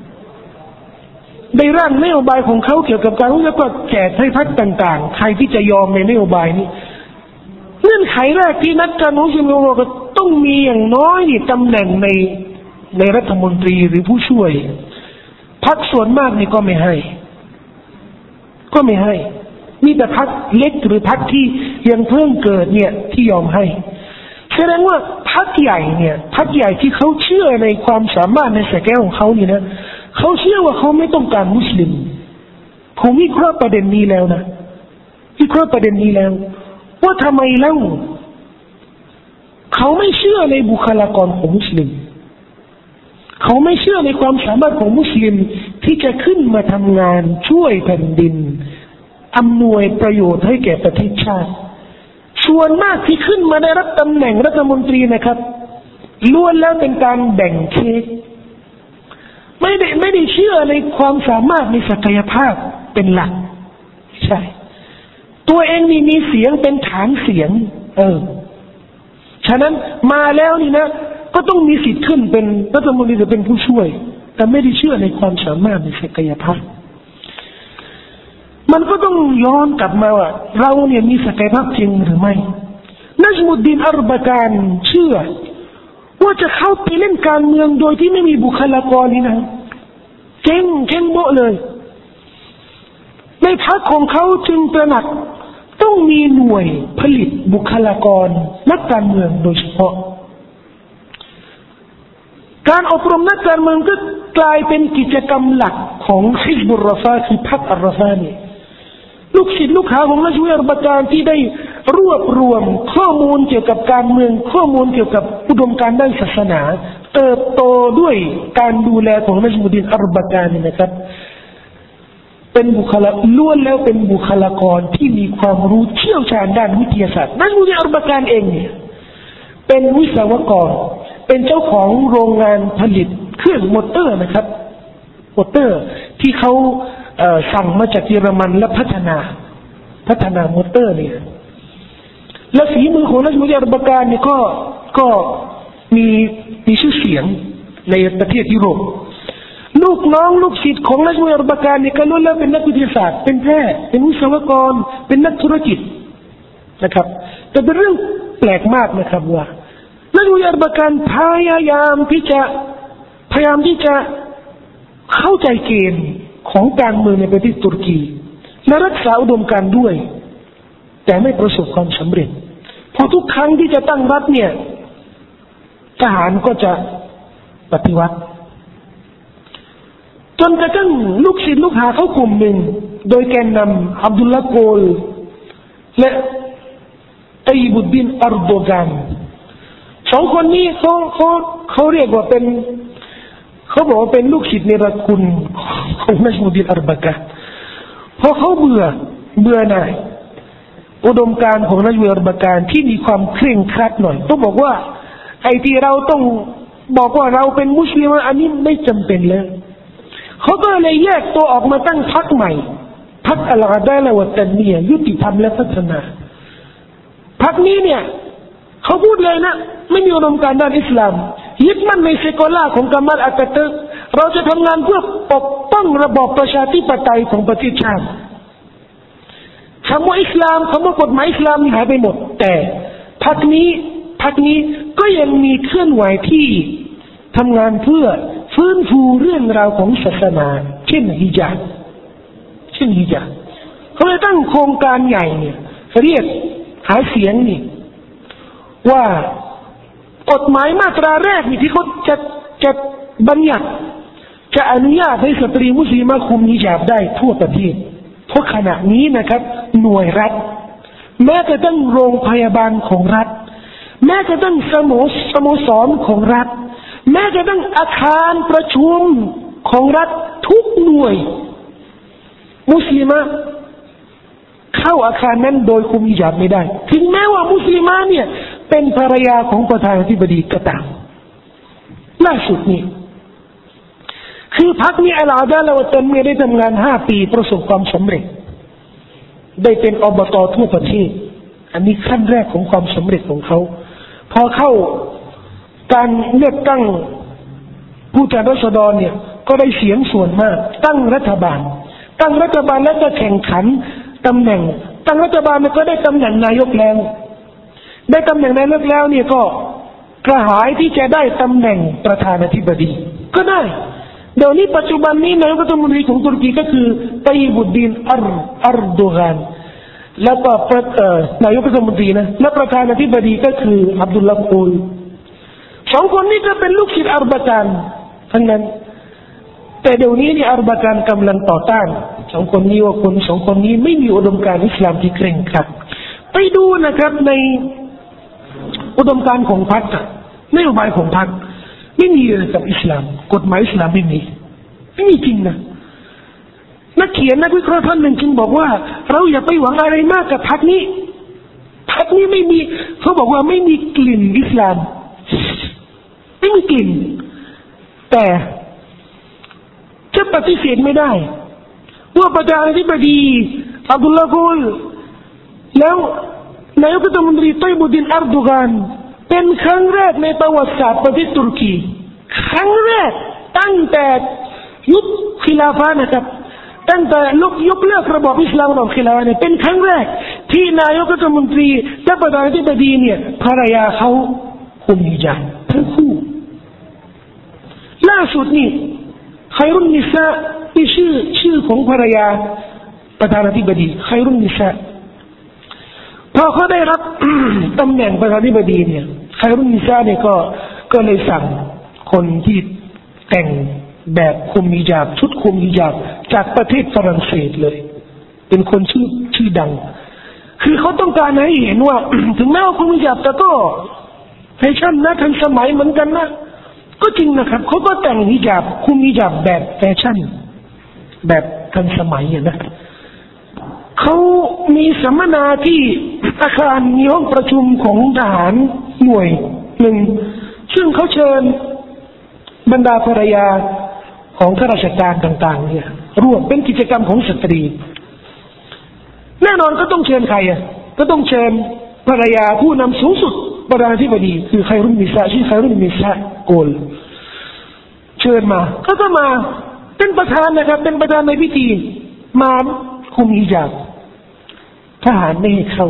ได้ร่างนโยบายของเขาเกี่ยวกับการแล้วก็แจกให้พรรคต่างๆใครที่จะยอมในนโยบายนี้เงื่อนไขแรกที่นักการเมืองมุสลิมบอกว่าต้องมีอย่างน้อยนี่ตำแหน่งในในรัฐมนตรีหรือผู้ช่วยพรรคส่วนมากนี่ก็ไม่ให้ก็ไม่ให้มีแต่พรรคเล็กหรือพรรคที่ยังเพิ่งเกิดเนี่ยที่ยอมให้แสดงว่าพรรคใหญ่เนี่ยพรรคใหญ่ที่เขาเชื่อในความสามารถในศักยภาพของเขานี่นะเขาเชื่อว่าเขาไม่ต้องการมุสลิมผมวิเคราะห์ประเด็นนี้แล้วนะวิเคราะห์ประเด็นนี้แล้วว่าทำไมเล่าเขาไม่เชื่อในบุคลากรของมุสลิมเขาไม่เชื่อในความสามารถของมุสลิมที่จะขึ้นมาทำงานช่วยแผ่นดินอำนวยประโยชน์ให้แก่ประเทศชาติส่วนมากที่ขึ้นมาได้รับตำแหน่งรัฐมนตรีนะครับล้วนแล้วเป็นการแบ่งเค้กไม่ได้ไม่ได้เชื่อในความสามารถในศักยภาพเป็นหลักใช่ตัวเองนี่มีเสียงเป็นฐานเสียงเออฉะนั้นมาแล้วนี่นะก็ต้องมีสิทธิ์ขึ้นเป็นรัฐมนตรีหรือเป็นผู้ช่วยแต่ไม่ได้เชื่อในความสามารถในศักยภาพมันก็ต้องย้อนกลับมาว่าเราเนี่ยมีศักยภาพจริงหรือไม่นัจมุดดีนอัรบะการเชื่อว่าจะเข้าไปเล่นการเมืองโดยที่ไม่มีบุคลากรนี่นะเก่งเก่งโบเลยในพรรคของเขาจึงตระหนักต้องมีหน่วยผลิตบุคลากรนักการเมืองโดยเฉพาะการอบรมนักการเมืองก็กลายเป็นกิจกรรมหลักของฮิซบุรรอฟาคือพรรคอัลรอฟานี่ลูกศิษย์ลูกหาของนักวิชาการที่ได้รวบรวมข้อมูลเกี่ยวกับการเมืองข้อมูลเกี่ยวกับอุดมการณ์ด้านศาสนาเติบโตด้วยการดูแลของนักมุดีนอัลบากานี่นะครับเป็นบุคลากรล้วนแล้วเป็นบุคลากรที่มีความรู้เชี่ยวชาญด้านวิทยาศาสตร์นักมุดีนอัลบากาเองเนี่ยเป็นวิศวกรเป็นเจ้าของโรงงานผลิตเครื่องมอเตอร์นะครับมอเตอร์ที่เขาเอ่อสั่งมาจากเยอรมันและพัฒนาพัฒนามอเตอร์เนี่ยและฝีมือของนักวิทยาการเนี่ยก็ก็มีมีชื่อเสียงในประเทศยุโรปลูกน้องลูกศิษย์ของนักวิทยาการเนี่ยก็ล้วนแล้วเป็นนักวิทยาศาสตร์เป็นแพทย์เป็นวิศวกรเป็นนักธุรกิจนะครับแต่เป็นเรื่องแปลกมากนะครับว่านักวิทยาการพยายามที่จะพยายามที่จะเข้าใจเกณฑ์ของการเมืองในประเทศตุรกีและรักษาอุดมการณ์ด้วยแต่ไม่ประสบความสำเร็จเพราะทุกครั้งที่จะตั้งรัฐเนี่ยทหารก็จะปฏิวัติจนกระทั่งลูกศิษย์ลูกหาเขากลุ่มหนึ่งโดยแกนนำอับดุลลาห์โกลและตัยบุดดินอัรโดกานสองคนนี้เขาเขาเขาเรียกว่าเป็นเขาบอกว่าเป็นลูกศิษย์เนรคุณของนักมุดีนอัลบากาเพราะเขาเบื่อเบื่อหน่ายอุดมการณ์ของนักวิชาการที่มีความเคร่งครัดหน่อยต้องบอกว่าไอ้ที่เราต้องบอกว่าเราเป็นมุสลิมอันนี้ไม่จำเป็นเลยเขาก็เลยแยกตัวออกมาตั้งพรรคใหม่พรรคอัลอาดาละวะตันเนียยุติธรรมและพัฒนาพรรคนี้เนี่ยเขาพูดเลยนะไม่มีอุดมการณ์ด้านอิสลามยึดมั่นในเซโกล่าของกามัลอาตาตึกเราจะทำงานเพื่อปกป้องระบอบประชาธิปไตยของประเทศชาติคำว่าอิสลามคำว่ากฎหมายอิสลามหายไปหมดแต่พรรคนี้พรรคนี้ก็ยังมีเคลื่อนไหวที่ทำงานเพื่อฟื้นฟูเรื่องราวของศาสนาเช่นฮิญาบเช่นฮิญาบเขาเลยตั้งโครงการใหญ่เนี่ยเรียกหาเสียงนี่ว่ากฎหมายมาตราแรกนี่ที่เขาจะจะบัญญัติจะอนุญาตให้สตรีมุสลิมคุมฮิญาบได้ทั่วประเทศเพราะขณะนี้นะครับหน่วยรัฐแม้กระทั่งโรงพยาบาลของรัฐแม้กระทั่งสโมสโมสรของรัฐแม้กระทั่งอาคารประชุมของรัฐทุกหน่วยมุสลิมเข้าอาคารนั้นโดยคุมฮิญาบไม่ได้ถึงแม้ว่ามุสลิมเนี่ยเป็นภรรยาของประธานาธิบดีก็ตามล่าสุดนี้คือพรรคนี้อัลอาดาละวะตันเนียได้ทำงานห้าปีประสบความสำเร็จได้เป็นอบต.ทั่วประเทศอันนี้ขั้นแรกของความสำเร็จของเขาพอเข้าการเลือกตั้งผู้แทนราษฎรเนี่ยก็ได้เสียงส่วนมากตั้งรัฐบาลตั้งรัฐบาลแล้วก็แข่งขันตำแหน่งตั้งรัฐบาลมันก็ได้ตำแหน่งนายกแล้วได้ตำแหน่งนายกแล้วเนี่ยก็กระหายที่จะได้ตำแหน่งประธานาธิบดีก็ได้เดี๋ยวนี้ปัจจุบันนี้นายกรัฐมนตรีของตุรกีก็คือตัยบุดดินอัรอัรโดกานแล้วก็นายกรัฐมนตรีนะและประธานาธิบดีก็คืออับดุลลาห์กูลสองคนนี้ก็เป็นลูกศิษย์อัลบากานทั้งนั้นแต่เดี๋ยวนี้นี่อัลบากานกำลังต่อต้านสองคนนี้ว่าคนสองคนนี้ไม่มีอุดมการณ์อิสลามที่เคร่งครัดไปดูนะครับในอุดมการณ์ของพรรคนโยบายของพรรคไม่มีอะไรกับอิสลามกฎหมายอิสลามไม่มีไม่มีจริงนะนักเขียนนักวิเคราะห์ท่านหนึ่งจึงบอกว่าเราอย่าไปหวังอะไรมากกับพรรคนี้พรรคนี้ไม่มีเขาบอกว่าไม่มีกลิ่นอิสลามไม่มีกลิ่นแต่จะปฏิเสธไม่ได้ว่าประธานาธิบดีอับดุลลาห์กูลแล้วนายกรัฐมนตรีตัยบุดดินอัรโดกานเป็นครั้งแรกในประวัติศาสตร์ประเทศตุรกีครั้งแรกตั้งแต่ยุคคิลาฟะห์นะครับตั้งแต่ลุกยกเลิกระบอบอิสลามระบอบคิลาฟะห์เนี่ยเป็นครั้งแรกที่นายกรัฐมนตรีและประธานาธิบดีเนี่ยภรรยาเขาคุมฮิญาบทั้งคู่ล่าสุดนี่ไครุนนิสาที่ชื่อชื่อของภรรยาประธานาธิบดีไครุนนิสาพอเขาได้รับ ตำแหน่งประธานาธิบดีเนี่ยไครุนนิสาเนี่ยก็ก็เลยสั่งคนที่แต่งแบบคุมฮิญาบชุดคุมฮิญาบจากประเทศฝรั่งเศสเลยเป็นคนชื่อชื่อดังคือเขาต้องการให้เห็นว่า ถึงแม้ว่าคุมฮิญาบแต่ก็แฟชั่นนะทันสมัยเหมือนกันนะก็จริงนะครับเขาก็แต่งฮิญาบคุมฮิญาบแบบแฟชั่นแบบทันสมัยนะเขามีสัมมนาที่อาคารมีห้องประชุมของทหารหน่วยหนึ่งซึ่งเขาเชิญบรรดาภรรยาของข้าราชการต่างๆเนี่ยร่วมเป็นกิจกรรมของสตรีแน่นอนก็ต้องเชิญใครอ่ะก็ต้องเชิญภรรยาผู้นำสูงสุดประธานาธิบดีคือไครุนนิสาชื่อไครุนนิสาโกลเชิญมาก็ก็มาเป็นประธานนะครับเป็นประธานในพิธีมาคุมฮิญาบทหารไม่ให้เข้า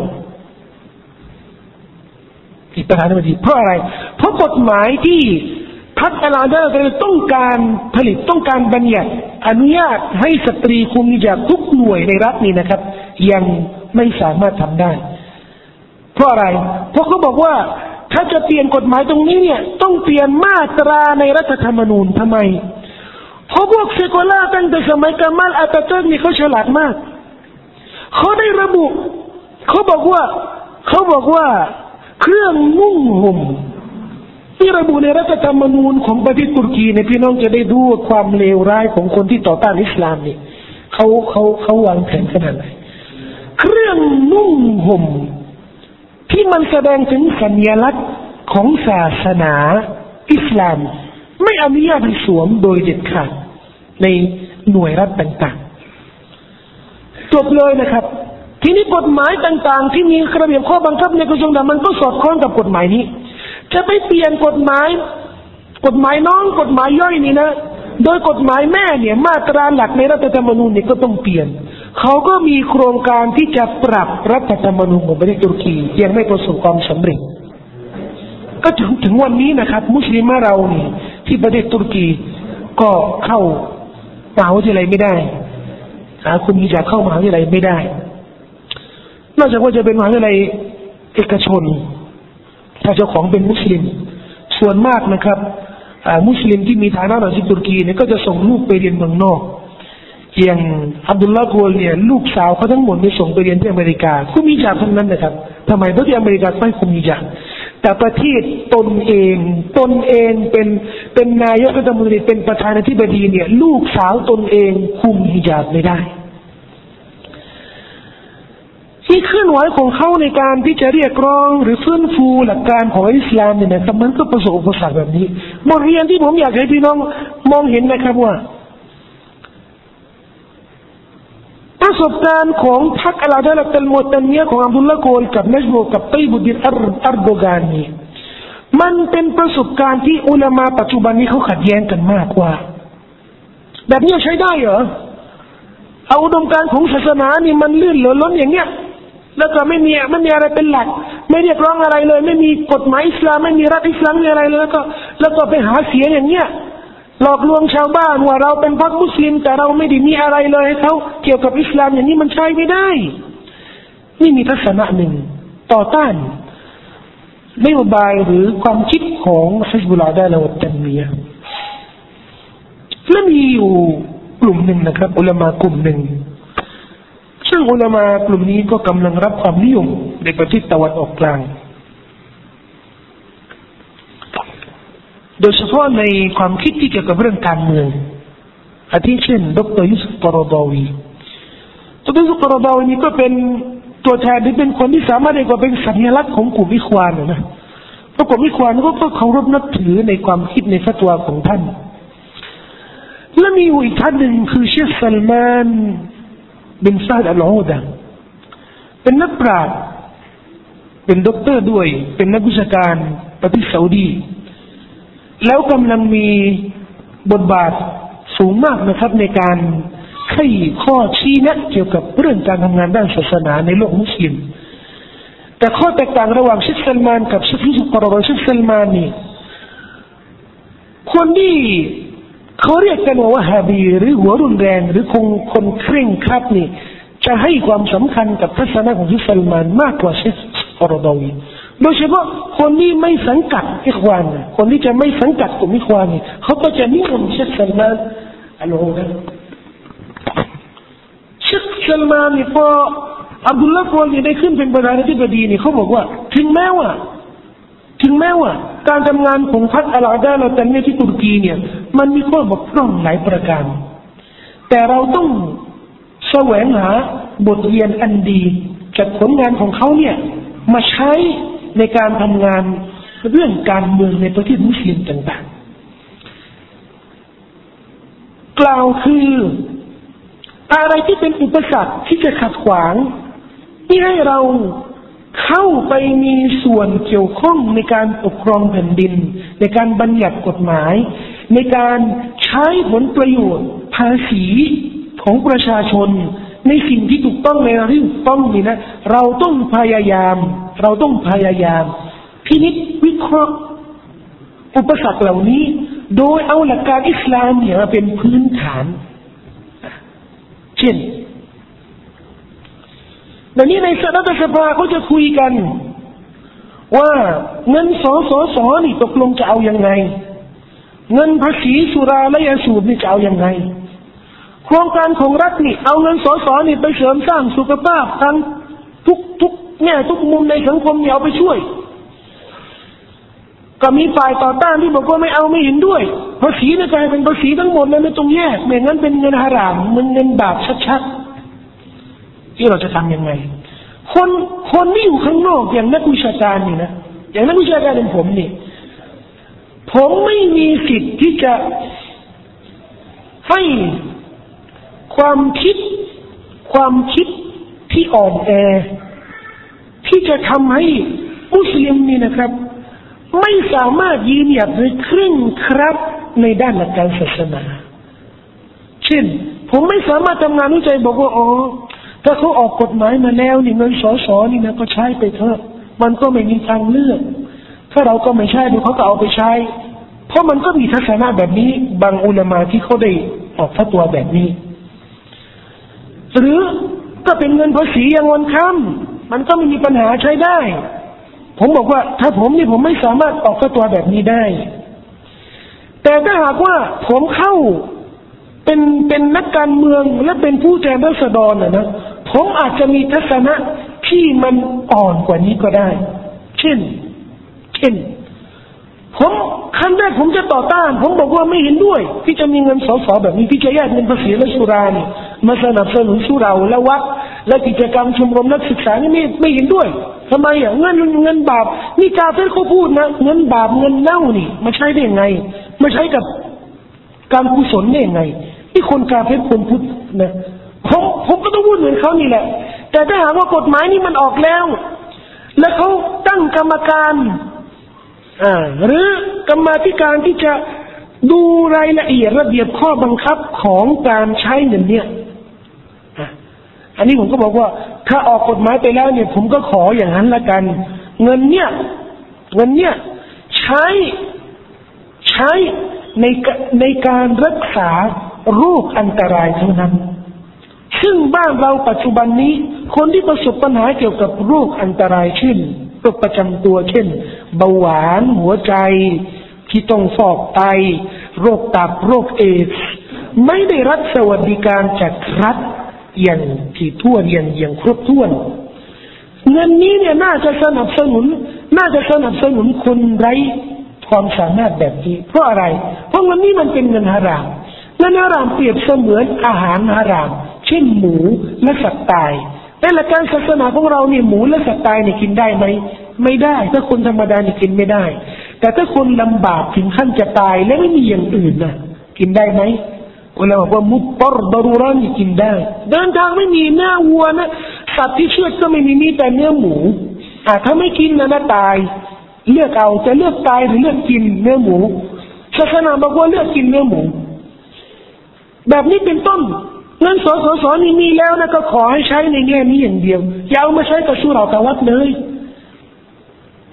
ที่ประธานาธิบดีเพราะอะไรเพราะกฎหมายที่พรรคอัลอาดาต้องการผลิตต้องการบัญญัติอนุญาตให้สตรีคุมฮิญาบทุกหน่วยในรัฐนี้นะครับยังไม่สามารถทำได้เพราะอะไรเพราะเขาบอกว่าถ้าจะเปลี่ยนกฎหมายตรงนี้เนี่ยต้องเปลี่ยนมาตราในรัฐธรรมนูญทำไมเพราะพวกเซกูล่าตั้งแต่สมัยกามาลอาตาตุร์กนี่เขาฉลาดมากเขาได้ระบุเขาบอกว่าเขาบอกว่าเครื่องนุ่งห่มที่ระบุในรัฐธรรมนูญของประเทศตุรกีเนี่ยพี่น้องจะได้ดูความเลวร้ายของคนที่ต่อต้านอิสลามนี่เขาเขาเขาวางแผนขนาดไหนเครื่องนุ่งห่มที่มันแสดงถึงสัญลักษณ์ของศาสนาอิสลามไม่อนุญาตให้สวมโดยเด็ดขาดในหน่วยรัฐต่างๆจบเลยนะครับทีนี้กฎหมายต่างๆที่มีระเบียบข้อบังคับในกระทรวงต่างๆมันก็สอดคล้องกับกฎหมายนี้จะไปเปลี่ยนกฎหมายกฎหมายน้องกฎหมายย่อยนี่นะโดยกฎหมายแม่เนี่ยมาตราหลักในรัฐธรรมนูญเนี่ยก็ต้องเปลี่ยนเขาก็มีโครงการที่จะปรับรัฐธรรมนูญของประเทศตุรกียังไม่ประสบความสำเร็จก็ถึงถึงวันนี้นะครับมุสลิมเรานี่ที่ประเทศตุรกีก็เข้ามหาวิทยาลัยไม่ได้หาคุมฮิญาบเข้ามหาวิทยาลัยไม่ได้นอกจากว่าจะเป็นมหาวิทยาลัยเอกชนถ้าเจ้าของเป็นมุสลิมส่วนมากนะครับมุสลิมที่มีฐานะหน่อยที่ตุรกีเนี่ยก็จะส่งลูกไปเรียนเมืองนอกอย่างอับดุลลาห์โกลเนี่ยลูกสาวเขาทั้งหมดไปส่งไปเรียนที่อเมริกาคุมฮิญาบทั้งนั้นนะครับทำไมเพราะที่อเมริกาไม่คุมฮิญาบแต่ประเทศตนเองตนเองเป็นเป็นนายกรัฐมนตรีเป็นประธานาธิบดีเนี่ยลูกสาวตนเองคุมฮิญาบไม่ได้ที่เคลื่อนไหวของเขาในการที่จะเรียกร้องหรือฟื้นฟูหลักการของอิสลามเนี่ยนะครับมันก็ประสบอุปสรรคแบบนี้บทเรียนที่ผมอยากให้พี่น้องมองเห็นนะครับว่าประสบการณ์ของพรรคอัลอาดาละตัลมุตันเนียของอับดุลลาห์โกลกับนัจโบกับตัยบุดดินอัรอัรโดกานนี่มันเป็นประสบการณ์ที่อุลามะปัจจุบันนี้เขาขัดแย้งกันมากกว่าแบบนี้ใช้ได้เหรอเอาอุดมการณ์ของศาสนานี่มันลื่นเหลอล้นอย่างเงี้ยแล้วก็ไม่มีไม่มีอะไรเป็นหลักไม่เรียกร้องอะไรเลยไม่มีกฎหมายอิสลามไม่มีรัฐอิสลามอะไรเลยแล้วก็แล้วก็ไปหาเสียงอย่างเงี้ยหลอกลวงชาวบ้านว่าเราเป็นพรรคมุสลิมแต่เราไม่ได้มีอะไรเลยให้เขาเกี่ยวกับอิสลามอย่างนี้มันใช้ไม่ได้นี่มีทัศนะหนึ่งต่อต้านนโยบายหรือความคิดของฮิซบุลอาดาละวัตตันมียะห์และมีอยู่กลุ่มหนึ่งนะครับอุลามะกลุ่มหนึ่งซึ่งอุลามะกลุ่มนี้ก็กำลังรับความนิยมในประเทศตะวันออกกลางโดยเฉพาะในความคิดที่เกี่ยวกับเรื่องการเมืองอาทิเช่นดรยูซุฟ กอรฎอวีดรยูซุฟ กอรฎอวีนี่ก็เป็นตัวแทนที่เป็นคนที่สามารถเรียกว่าเป็นสัญลักษณ์ของกลุ่มอิควานนะเพราะกลุ่มอิควานก็เคารพนับถือในความคิดในฟัตวาของท่านและมีอีกท่านหนึ่งคือเชคซัลมานบินซาดอัลอูดะเป็นนักปราชญ์เป็นด็อกเตอร์ด้วยเป็นนักวิชาการประเทศซาอุดีแล้วกำลังมีบทบาทสูงมากนะครับในการไขข้อชี้แนะเกี่ยวกับเรื่องการทำงานด้านศาสนาในโลกมุสลิมแต่ข้อแตกต่างระหว่างเชคซัลมานกับเชคยูซุฟกอรฎอเชคซัลมานนี่คนที่เขาเรียกกันว่าวะฮาบีหรือหัวรุนแรงหรือคงคนเคร่งครัดนี่จะให้ความสำคัญกับทัศนะของเชคซัลมานมากกว่าเชคกอรฎอวีโดยเฉพาะคนที่ไม่สังกัดอิควานคนที่จะไม่สังกัดกลุ่มอิควานนี่เขาก็จะนิยมเชคซัลมานอัลลอฮฺเชคซัลมานนี่พออับดุลลาห์กวนีได้ขึ้นเป็นประธานาธิบดีนี่เขาบอกว่าถึงแม้ว่าถึงแม้ว่าการทำงานของพรรคอัลอาดาละตันเนี่ยที่ตุรกีเนี่ยมันมีข้อบกพร่องหลายประการแต่เราต้องแสวงหาบทเรียนอันดีจากผลงานของเขาเนี่ยมาใช้ในการทำงานเรื่องการเมืองในประเทศมุสลิมต่างๆกล่าวคืออะไรที่เป็นอุปสรรคที่จะขัดขวางที่ให้เราเข้าไปมีส่วนเกี่ยวข้องในการปกครองแผ่นดินในการบัญญัติกฎหมายในการใช้ผลประโยชน์ภาษีของประชาชนในสิ่งที่ถูกต้องในที่ถูกต้องนี่นะเราต้องพยายามเราต้องพยายามพินิจวิเคราะห์อุปสรรคเหล่านี้โดยเอาหลักการอิสลามเนี่ยมาเป็นพื้นฐานเช่นในนี้ในรัฐสภาเขาจะคุยกันว่าเงินสสสนี่ตกลงจะเอายังไงเงินภาษีสุราและยาสูบนี่จะเอายังไงโครงการของรัฐนี่เอาเงินสสนี่ไปเสริมสร้างสุขภาพทั้งทุกทุกแง่ทุกมุมในสังคมเนี่ยเอาไปช่วยก็มีฝ่ายต่อต้านที่บอกว่าไม่เอาไม่เห็นด้วยภาษีเนี่ยกลายเป็นภาษีทั้งหมดเลยไม่ต้องแยกไม่งั้นเป็นเงินฮารามมันเงินบาปชัดๆที่เราจะทำยังไงคนคนที่อยู่ข้างนอกอย่างนักวิชาการนี่นะอย่างนักวิชาการอย่างผมนี่ผมไม่มีสิทธิ์ที่จะให้ความคิดความคิดที่อ่อนแอที่จะทำให้มุสลิมนี่นะครับไม่สามารถยืนหยัดหรือเคร่งครัดในด้านหลักการศาสนาเช่นผมไม่สามารถทำงานวิจัยบอกว่าอ๋อถ้าเขาออกกฎหมายมาแล้วนี่เงินสสนี่นะก็ใช้ไปเถอะมันก็ไม่มีทางเลือกถ้าเราก็ไม่ใช่ดูเขาก็เอาไปใช้เพราะมันก็มีทัศนะแบบนี้บางอุลามะที่เขาได้ออกฟัตวาแบบนี้หรือก็เป็นเงินภาษีอย่างวันค่ำมันก็ไม่มีปัญหาใช้ได้ผมบอกว่าถ้าผมนี่ผมไม่สามารถออกฟัตวาแบบนี้ได้แต่ถ้าหากว่าผมเข้าเป็นเป็นนักการเมืองและเป็นผู้แทนราษฎรนะนะผมอาจจะมีทัศนะที่มันอ่อนกว่านี้ก็ได้เช่นเช่นผมขั้นแรกผมจะต่อต้านผมบอกว่าไม่เห็นด้วยที่จะมีเงินสสแบบนี้ที่จะแยกเงินภาษีและสุรานี่มาสนับสนุนสุราและวัดและกิจกรรมชมรมนักศึกษานี่ไม่ไม่เห็นด้วยทำไมอ่ะเงินเงินบาปนี่กาเฟรเขาพูดนะเงินบาปเงินเน่านี่มาใช้ได้ยังไงมาใช้กับการกุศลได้ยังไงที่คนกาเฟรคนพุทธนะผมผมก็ต้องพูดเหมือนเขานี่แหละแต่ถ้าหากว่ากฎหมายนี่มันออกแล้วแล้วเขาตั้งกรรมการอ่าหรือกรรมาธิการที่จะดูรายละเอียดระเบียบข้อบังคับของการใช้เงินเนี่ยอันนี้ผมก็บอกว่าถ้าออกกฎหมายไปแล้วเนี่ยผมก็ขออย่างนั้นละกันเงินเนี่ยเงินเนี่ยใช้ใช้ในในการรักษาโรคอันตรายเท่านั้นซึ่งบ้านเราปัจจุบันนี้คนที่ประสบปัญหาเกี่ยวกับโรคอันตรายเช่นโรคประจำตัวเช่นเบาหวานหัวใจที่ต้องฟอกไตโรคตับโรคเอดส์ไม่ได้รับสวัสดิการจากรัฐอย่างถี่ถ้วนอย่างอย่างครบถ้วนเงินนี้เนี่ยน่าจะสนับสนุนน่าจะสนับสนุนคนไร้ความสามารถแบบนี้เพราะอะไรเพราะเงินนี้มันเป็นเงินฮารามเงินฮารามเปรียบเสมือนอาหารฮารามเช่นหมูและสัตว์ตายในหลักการศาสนาของเราเนี่ยหมูและสัตว์ตายเนี่ยกินได้ไหมไม่ได้ถ้าคนธรรมดาเนี่ยกินไม่ได้แต่ถ้าคนลำบากถึงขั้นจะตายและไม่มีอย่างอื่นนะกินได้ไหมเวลาบอกว่ามุตตรดารูรานี่กินได้เดินทางไม่มีเนื้อวัวนะสัตว์ที่เชือดก็ไม่มีมีแต่เนื้อหมูอ่าถ้าไม่กินนะนะตายเลือกเอาจะเลือกตายหรือเลือกกินเนื้อหมูศาสนาบอกว่าเลือกกินเนื้อหมูแบบนี้เป็นต้นเงินสสสนี่มีแล้วนะก็ขอให้ใช้ในแง่นี้อย่างเดียวอย่าเอามาใช้กับสุรากับวัดเลย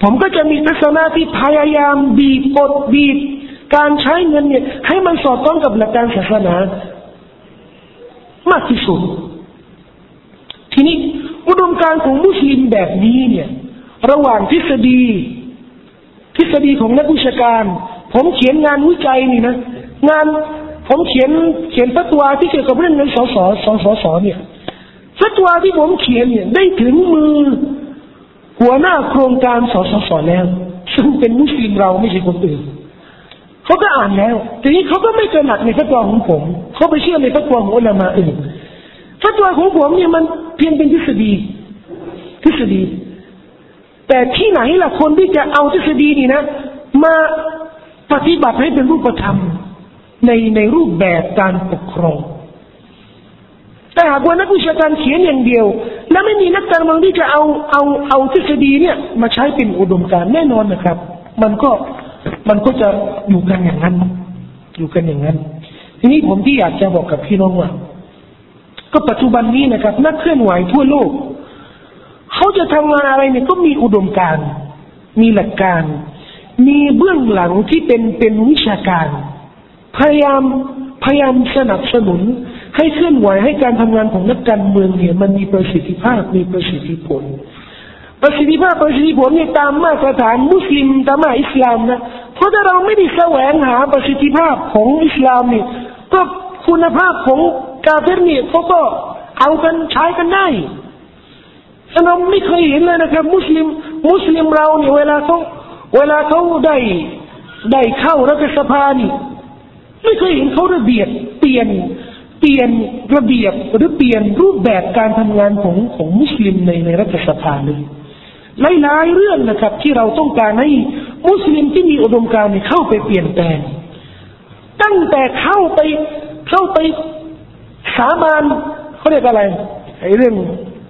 ผมก็จะมีทัศนะที่พยายามบีบกดบีบการใช้เงินเนี่ยให้มันสอดคล้องกับหลักการศาสนามากที่สุดทีนี้อุดมการณ์ของมุสลิมแบบนี้เนี่ยระหว่างทฤษฎีทฤษฎีของนักวิชาการผมเขียนงานวิจัยนี่นะงานผมเขียนเขียนฟัตวาที่เกี่ยวกับเรื่องเงินสสสสสเนี่ยฟัตวาที่ผมเขียนเนี่ยได้ถึงมือหัวหน้าโครงการสสสแล้วซึ่งเป็นมุสลิมเราไม่ใช่คนอื่นเขาก็อ่านแล้วทีนี้เขาก็ไม่กระหนักในฟัตวาของผมเขาไปเชื่อในฟัตวาของอุลามะอื่นฟัตวาของผมเนี่ยมันเพียงเป็นทฤษฎีทฤษฎีแต่ที่ไหนล่ะคนที่จะเอาทฤษฎีนี่นะมาปฏิบัติให้เป็นรูปธรรมในในรูปแบบการปกครองแต่หากว่านักวิชาการเขียนอย่างเดียวและไม่มีนักการเมืองที่จะเอาเอาเอาทฤษฎีเนี่ยมาใช้เป็นอุดมการณ์แน่นอนนะครับมันก็มันก็จะอยู่กันอย่างนั้นอยู่กันอย่างนั้นทีนี้ผมที่อยากจะบอกกับพี่น้องว่าก็ปัจจุบันนี้นะครับนักเคลื่อนไหวทั่วโลกเขาจะทำงานอะไรเนี่ยก็มีอุดมการณ์มีหลักการมีเบื้องหลังที่เป็นเป็นวิชาการพยายามพยายามสนับสนุนให้เคลื่อนไหวให้การทำงานของนักการเมืองเนี่ยมันมีประสิทธิภาพมีประสิทธิผลประสิทธิภาพประสิทธิผลเนี่ยตามมาตรฐานมุสลิมตามมาอิสลามนะเพราะถ้าเราไม่ได้แสวงหาประสิทธิภาพของอิสลามนี่ก็คุณภาพของกาเฟรเนี่ยเขาก็เอากันใช้กันได้เราไม่เคยเห็นเลยนะครับมุสลิมมุสลิมเราเนี่ยเวลาเขาเวลาเขาได้ได้เข้ารัฐสภานี่ไม่เคยเห็นเขาระเบียบเปลี่ยนเปลี่ยนระเบียบหรือเปลี่ยนรูปแบบการทำงานของของมุสลิมในในรัฐสภาเลยหลายๆเรื่องนะครับที่เราต้องการให้มุสลิมที่มีอุดมการณ์เข้าไปเปลี่ยนแปลงตั้งแต่เข้าไปเข้าไปสาบานเขาเรียกอะไรไอ้เรื่อง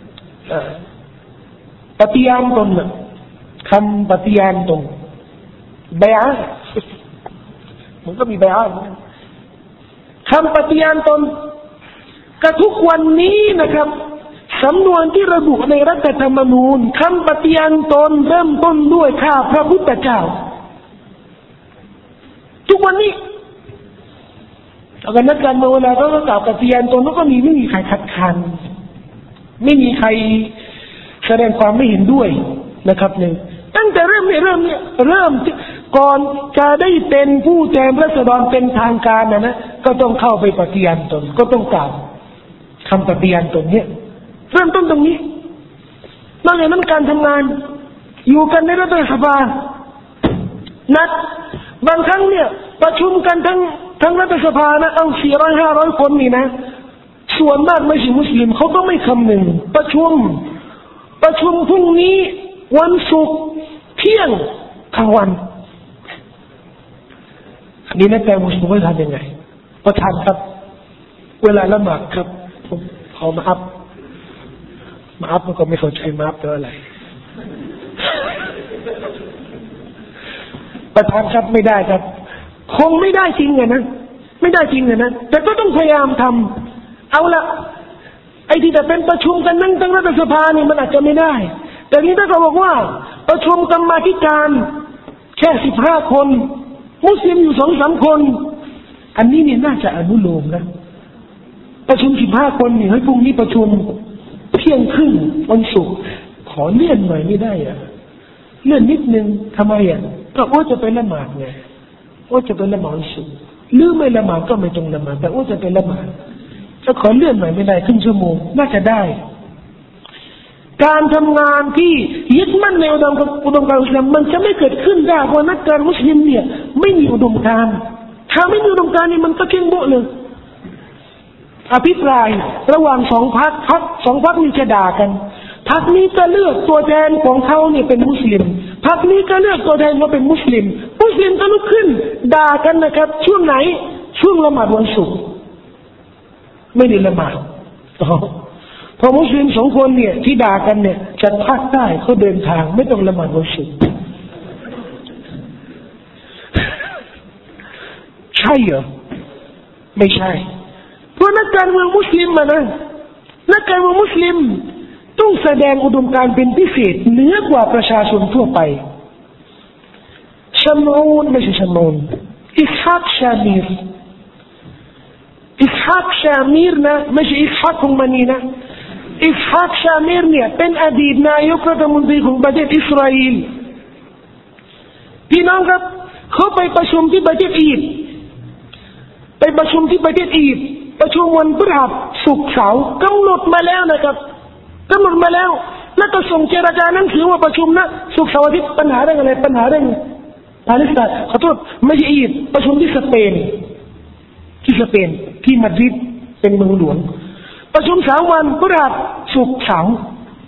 ปฏิญาณตนคำปฏิญาณตนเบียะมันก็มีเบียะคำปฏิญาณตนก็ทุกวันนี้นะครับสำนวนที่ระบุในรัฐธรรมนูญคำปฏิญาณตนเริ่มต้นด้วยข้าพระพุทธเจ้าทุกวันนี้แล้วนักการเมืองเวลาเขากล่าวปฏิญาณตนก็มีไม่มีใครคัดค้านไม่มีใครแสดงความไม่เห็นด้วยนะครับหนึ่งตั้งแต่เริ่มเนี่ยเริ่มเนี่ยเริ่มก่อนจะได้เป็นผู้แทนราษฎรเป็นทางการนะนะก็ต้องเข้าไปปฏิญาณตนก็ต้องกล่าวคำปฏิญาณตนเนี่ยเริ่มต้นตรงนี้นอกจากนั้นการทำงานอยู่กันในรัฐสภานัดบางครั้งเนี่ยประชุมกันทั้งทั้งรัฐสภานะเอาสี่ร้อยห้าร้อยคนนี่นะส่วนมากไม่ใช่มุสลิมเขาก็ไม่คำนึงประชุมประชุมพรุ่งนี้วันศุกร์เที่ยงกลางวันอันนี้นักการมุสลิมทำยังไงประธานครับเวลาละหมาดครับผมขอมาอัพมาอัพมันก็ไม่เข้าใจมาอัพเป็นอะไรประธานครับไม่ได้ครับคงไม่ได้จริงอะนะไม่ได้จริงอะนะแต่ก็ต้องพยายามทำเอาละไอ้ที่จะเป็นประชุมกันนั่งตั้งรัฐสภานี่มันอาจจะไม่ได้แต่นี้ถ้าเขาบอกว่าประชุมกรรมาธิการแค่สิบห้าคนมุสลิมอยู่สองสามคนอันนี้เนี่ยน่าจะอนุโลมนะประชุมสิบห้าคนนี่ให้พรุ่งนี้ประชุมเที่ยงครึ่งวันศุกร์ขอเลื่อนหน่อยไม่ได้อะเลื่อนนิดนึงทำไมอ่ะก็ว่าจะไปละหมาดไงว่าจะไปละหมาดศุกร์หรือไม่ละหมาดก็ไม่ต้องละหมาดแต่ว่าจะไปละหมาดจะขอเลื่อนหน่อยไม่ได้ครึ่งชั่วโมงน่าจะได้การทำงานที่ยึดมั่นในอุดมอุดมการณ์อิสลามมันจะไม่เกิดขึ้นได้เพราะนักการมุสลิมเนี่ยไม่มีอุดมการณ์ถ้าไม่มีอุดมการณ์นี่มันก็เก่งโบะเลยอภิปรายระหว่างสองพรรคพรรคสองพรรคนี้จะด่ากันพรรคนี้ก็เลือกตัวแทนของเขาเนี่ยเป็นมุสลิมพรรคนี้ก็เลือกตัวแทนว่าเป็นมุสลิมมุสลิมก็ลุกขึ้นด่ากันนะครับช่วงไหนช่วงละหมาดวันศุกร์ไม่ได้ละหมาดพอมุสลิมสองคนเนี่ยที่ด่ากันเนี่ยจะพักได้เขาเดินทางไม่ต้องละหมาดวันศุกร์ใช่เหรอไม่ใช่เพราะนักการเมืองมุสลิมมานะนักการเมืองมุสลิมต้องแสดงอุดมการณ์เป็นพิเศษเหนือกว่าประชาชนทั่วไปชัมอูนไม่ใช่ชัมอูนอิสฮากชามีรอิสฮากชามีรนะไม่ใช่อิสฮากของมันนี่นะอิสฮากชามีรเนี่ยเป็นอดีตนายกรัฐมนตรีของประเทศอิสราเอลพี่น้องครับเขาไปประชุมที่ประเทศอียิปต์ไปประชุมที่ประเทศอียิปต์ประชุมวันพฤหัสศุกร์เสาร์กำหนดมาแล้วนะครับกำหนดมาแล้วแล้วก็ส่งเจรจาหนังสือว่าประชุมนะศุกร์เสาร์อาทิตย์ปัญหาเรื่องอะไรปัญหาเรื่องปาเลสไตน์ขอโทษไม่ใช่อียิปต์ประชุมที่สเปนที่สเปนที่มาดริดเป็นเมืองหลวงประชุมสามวันพฤหัสศุกร์เสาร์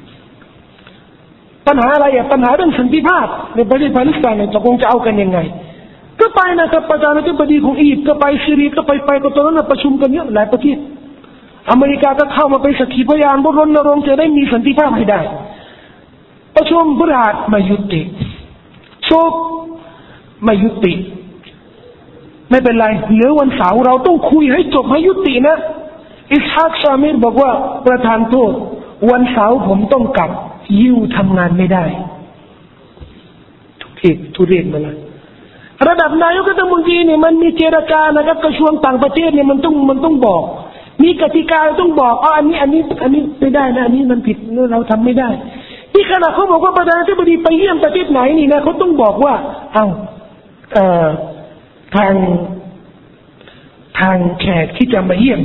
ปัญหาอะไรอ่ะปัญหาเรื่องสันติภาพในประเทศปาเลสไตน์เนี่ยตกลงจะเอากันยังไงก็ไปนะครับประธานาธิบดีของอียิปต์ก็ไปซีเรียก็ไปไปก็ตอนนั้นประชุมกันเยอะหลายประเทศอเมริกาก็เข้ามาเป็นสักขีพยานบนรณรงค์จะได้มีสันติภาพให้ได้ประชุมพฤหัสไม่ยุติศุกร์ไม่ยุติไม่เป็นไรเหลือวันเสาร์เราต้องคุยให้จบให้ยุตินะอิสฮากชามีรบอกว่าประธานโทษวันเสาร์ผมต้องกลับยิวทำงานไม่ได้ทุกทีทุเรศมาแล้วระดับนายกรัฐมนตรีเนี่ยมันมีเจรจานะครับกระทรวงต่างประเทศเนี่ยมันต้องมันต้องบอกมีกติกาต้องบอกอ๋ออันนี้อันนี้อันนี้ไม่ได้นะอันนี้มันผิดเราทำไม่ได้ที่ขณะเขาบอกว่าประธานาธิบดีไปเยี่ยมประเทศไหนนี่นะเขาต้องบอกว่าเอ้าเอ่อทางทางแขกที่จะมาเยี่ยม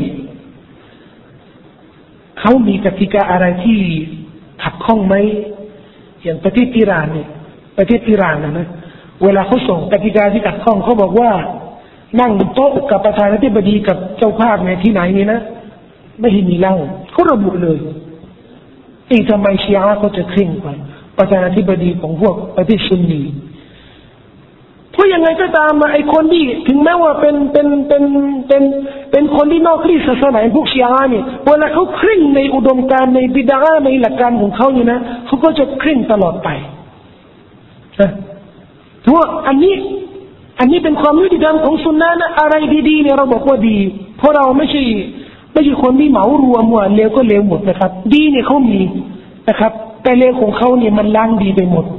เขามีกติกาอะไรที่ขัดข้องไหมอย่างประเทศอิหร่านเนี่ยประเทศอิหร่านนะนะเวลาเขาส่งกติกาที่ขัดข้องเขาบอกว่านั่งโต๊ะกับประธานาธิบดีกับเจ้าภาพในที่ไหนนี่นะไม่ให้มีเหล้าเขาระบุเลยไอ้ทำไมชีอะห์เขาจะเคร่งกว่าประธานาธิบดีของพวกประเทศซุนนีเพราะยังไงก็ตามมาไอ้คนที่ถึงแม้ว่าเป็นเป็นเป็นเป็นเป็นคนที่นอกรีศาสนาพวกชีอะห์นี่เวลาเขาเคร่งในอุดมการณ์ในบิดาในหลักการของเขานี่นะเขาก็จะเคร่งตลอดไปนะเพราะอันนี้อันนี้เป็นความยุติธรรมของสุนนะนะอะไรดีๆเนี่ยเราบอกว่าดีเพราะเราไม่ใช่ไม่ใช่คนที่เหมารวมว่าเลวก็เลวหมดนะครับดีเนี่ยเขามีนะครับแต่เลวของเขาเนี่ยมันล้างดีไปหมด